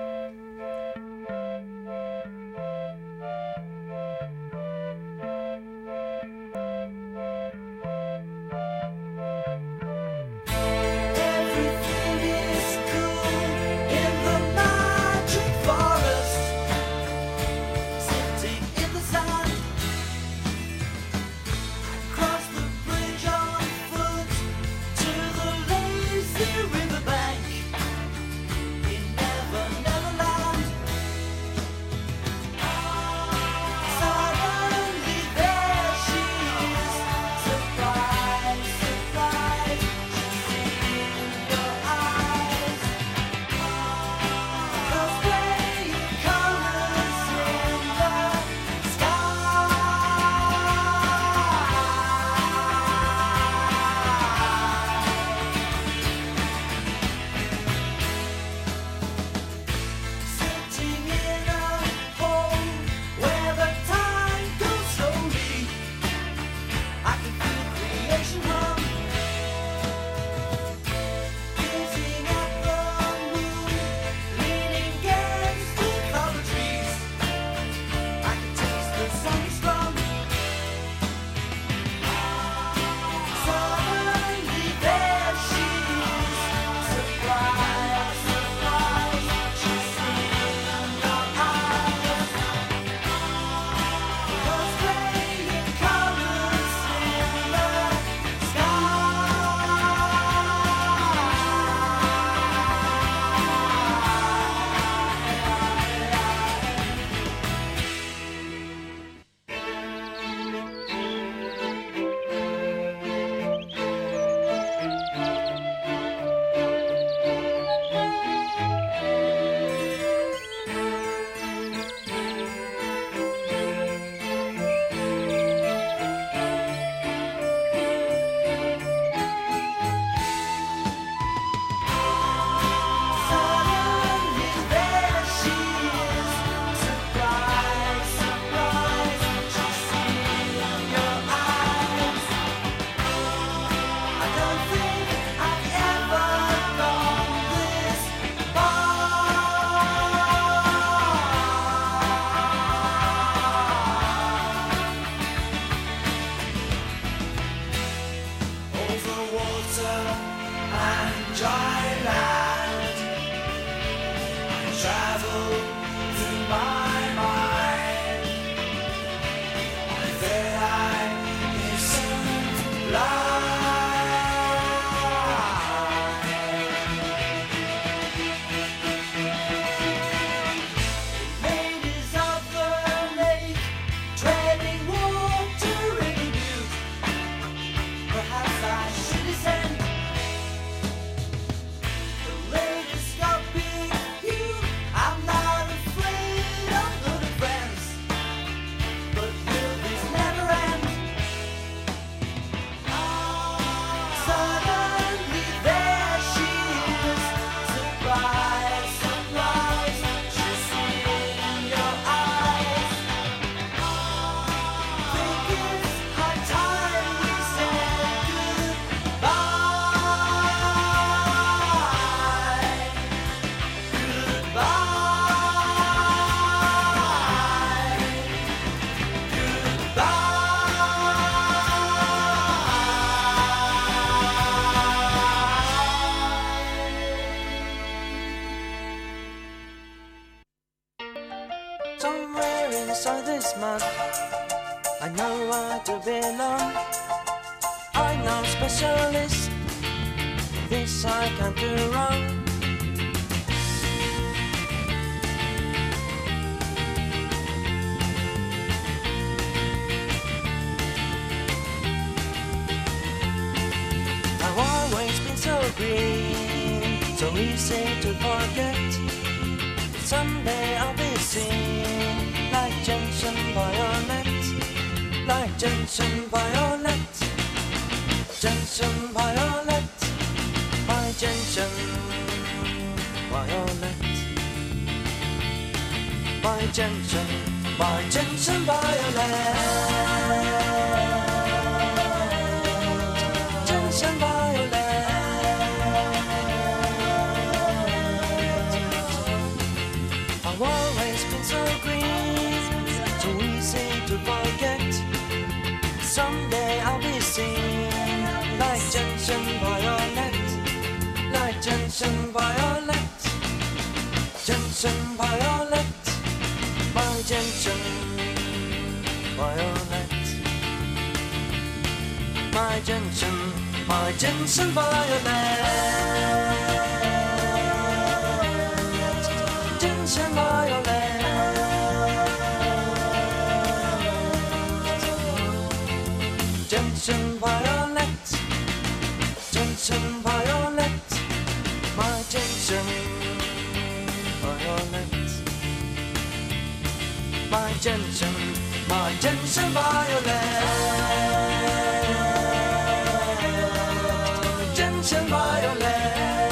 Everything is cool in the magic forest, sitting in the sun. Cross the bridge on foot to the lazy riverbank in Never Never Land. Suddenly there she is, surprise, surprise. Sitting in a home where the time goes slowly, I can feel creation hum. Gazing at the moon, leaning against the cover trees, I can taste the sun strum. Suddenly there she is, surprise, surprise. She's in your eyes, cosplaying colors in the Suddenly there she is, surprise, surprise. She's in your eyes. I don't think I've ever gone this far. Over water and dry land, I travel through my mind. There I listen, lie. Ladies of the lake, treading water in a butte. Perhaps I should descend. to belong. I'm no specialist, this I can't do wrong. I've always been so green, so easy to forget. Someday I'll be seen like Jensen Violet, like Jensen Violet, Jensen Violet, my Jensen Violet, my Jensen, my Jensen Violet, Jensen Violet. I've always been so green, so easy to forget. Someday I'll be seen like Jensen Violet, like Jensen Violet, Jensen Violet, my Jensen Violet, my Jensen, my Jensen Violet. Jensen Violet, Jensen Violet, Jensen Violet, my Jensen Violet, my Jensen, my Jensen Violet, Jensen Violet.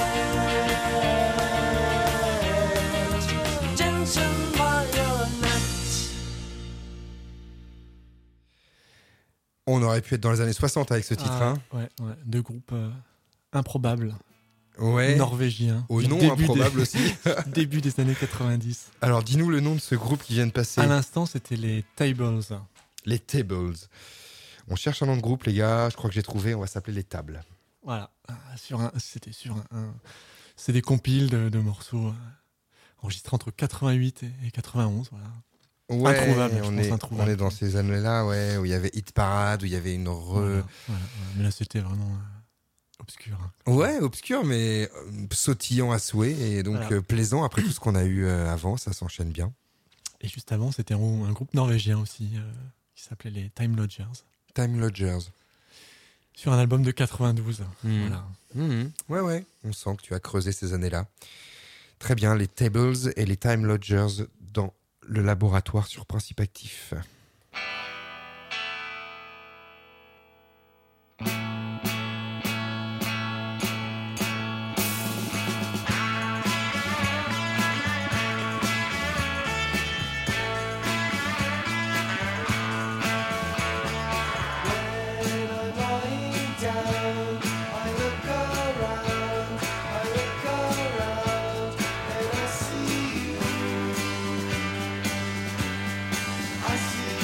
On aurait pu être dans les années soixante avec ce titre. Ah, hein. ouais, ouais, deux groupes euh, improbables, Ouais. norvégiens. Au du nom début improbable des- aussi. Début des années quatre-vingt-dix. Alors, dis-nous le nom de ce groupe qui vient de passer. À l'instant, c'était les Tables. Les Tables. On cherche un nom de groupe, les gars. Je crois que j'ai trouvé. On va s'appeler les Tables. Voilà. Ah, sur un, c'était sur un, un- c'est des compiles de, de morceaux euh, enregistrés entre quatre-vingt-huit et, et quatre-vingt-onze. Voilà. Ouais, Introuvable, je on pense, est, introuvable. on est dans ces années-là, ouais, où il y avait Hit Parade, où il y avait une re... Voilà, voilà, voilà. Mais là, c'était vraiment euh, obscur. hein. Ouais, obscur, mais euh, sautillant à souhait, et donc Voilà. euh, plaisant. Après tout ce qu'on a eu euh, avant, ça s'enchaîne bien. Et juste avant, c'était un, un groupe norvégien aussi, euh, qui s'appelait les Time Lodgers, Time Lodgers. sur un album de quatre-vingt-douze. Hmm. Voilà. Mhm. Ouais, ouais, on sent que tu as creusé ces années-là. Très bien, les Tables et les Time Lodgers dans le laboratoire sur Principe Actif. When I'm lying down, I look around, I look around, and I see you. I see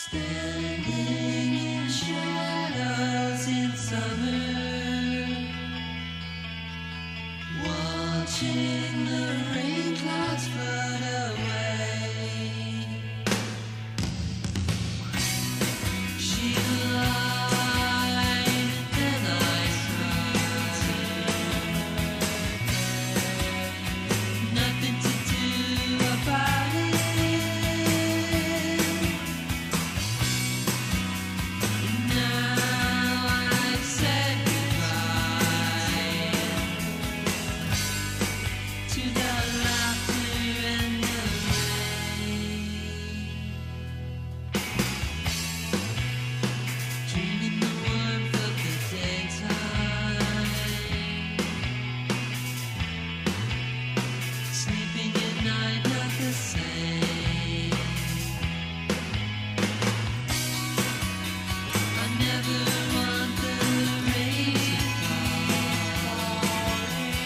Standing in shadows in summer, watching the rain clouds float away. She lied and I smiled. Nothing to do about it. Now I've said goodbye to the laughter and the rain. Dreaming the warmth of the daytime, sleeping at night not the same. I never want the rain to fall.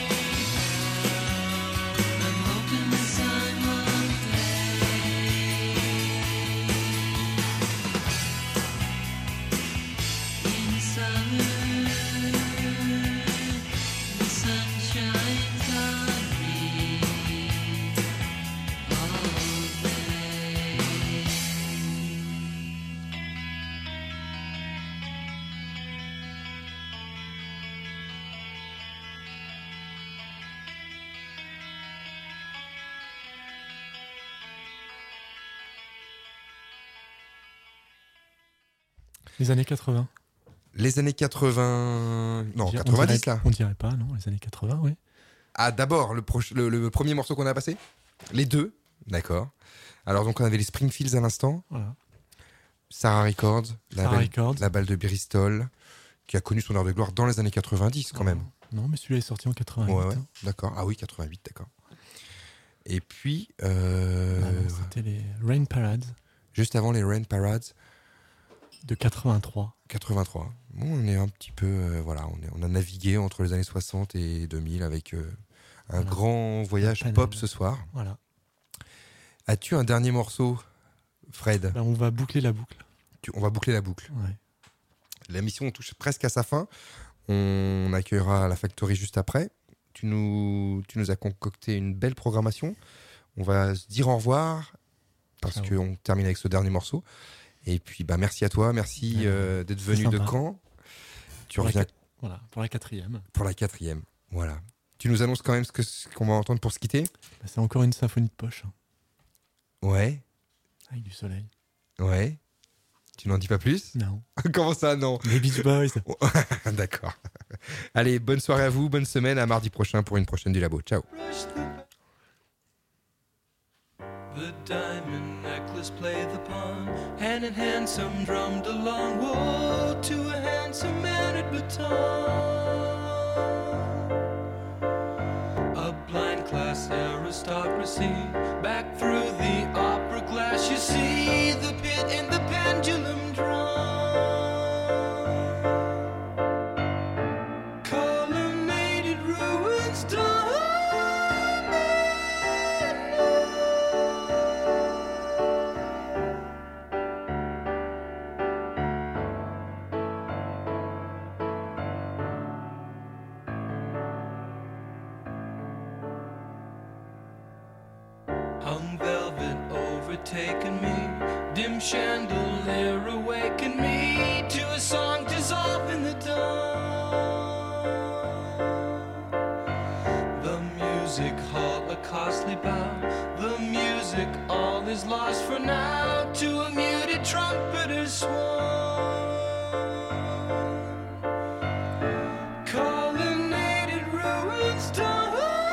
I'm hoping the sun won't fade. In summer, the sun shines on me all day. Les années quatre-vingts. Les années quatre-vingts. Non, On dirait- quatre-vingt-dix on dirait, là. On dirait pas, non, les années quatre-vingts, oui. Ah, d'abord, le, proche- le, le premier morceau qu'on a passé. Les deux. D'accord. Alors, donc, on avait les Springfields à l'instant. Voilà. Sarah Records, la, Sarah balle, Records. la balle de Bristol, qui a connu son heure de gloire dans les années quatre-vingt-dix quand même. Non, mais celui-là est sorti en quatre-vingt-huit. Ouais, ouais, hein. d'accord. Ah oui, quatre-vingt-huit, d'accord. Et puis, euh, Ah non, c'était les Rain Parades juste avant les Rain Parades, de quatre-vingt-trois. quatre-vingt-trois. Bon, on est un petit peu, euh, voilà, on, est, on a navigué entre les années soixante et deux mille avec euh, un Voilà. grand voyage Panel. pop ce soir. Voilà. As-tu un dernier morceau, Fred? Ben, on va boucler la boucle. Tu- On va boucler la boucle. Ouais. La mission touche presque à sa fin. On accueillera la Factory juste après. Tu nous, tu nous as concocté une belle programmation. On va se dire au revoir parce Ciao. qu'on termine avec ce dernier morceau. Et puis, bah, merci à toi. Merci Ouais, euh, d'être c'est venu de sympa. Caen. Tu Pour la reviens quat- Voilà, pour la quatrième. pour la quatrième. Voilà. Tu nous annonces quand même ce que- ce qu'on va entendre pour se quitter? Ben, c'est encore une symphonie de poche, hein, Ouais. avec du soleil. Ouais. Tu n'en dis pas plus? Non. Comment ça, non? Les Beach Boys. D'accord. Allez, bonne soirée à vous, bonne semaine, à mardi prochain pour une prochaine du Labo. Ciao. Rush the, the diamond necklace played the pawn. Hand in hand, some drummed along. Woe to a handsome man at baton. A blind class aristocracy. Back through the opera glass, you see the pit and the pendulum drum. Colonnaded ruins hung velvet overtaken me, dim chandelier awakened me to a song dissolved in the dawn. The music hall a costly bow, the music all is lost for now to a muted trumpeter's swan. Colonnaded ruins done.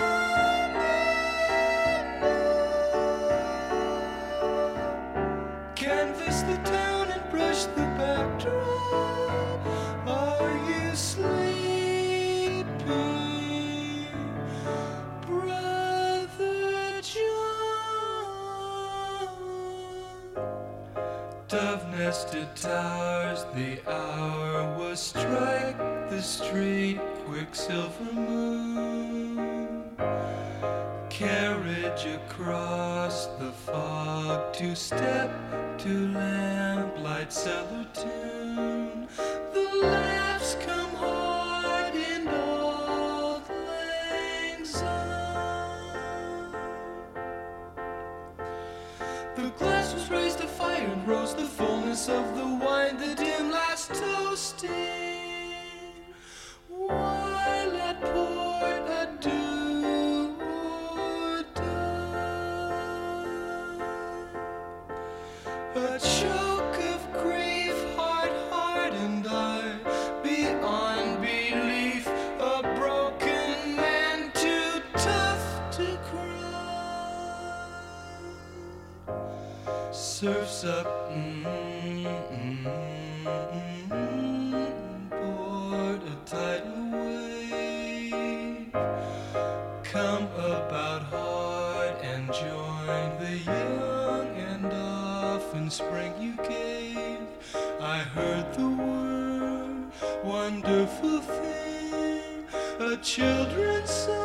Canvas the town and brush the backdrop. Are you sleeping, Brother John? Dove-nested towers, the hour was strike the street, quicksilver moon. Carriage bridge across the fog, to step to lamplight cellar tune. The laughs come hard in old lang syne. The glass was raised to fire and rose the fullness of the wine, the dim last toasting. While at port adieu or die. A choke of grief, heart hardened I, beyond belief, a broken man too tough to cry. Surfs up, mm-mm, port a tidal wave, come about hard and join the young, and often spring you gave. I heard the word, wonderful thing, a children's song.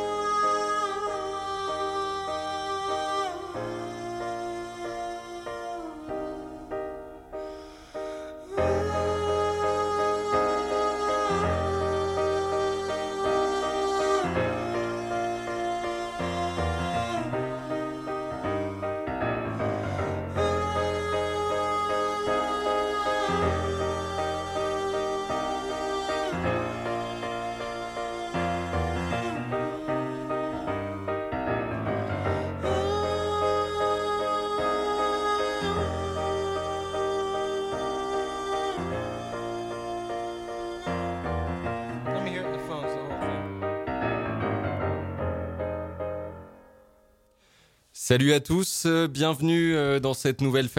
Let me hear it in the phone, it's the whole thing. Salut à tous, euh, bienvenue euh, dans cette nouvelle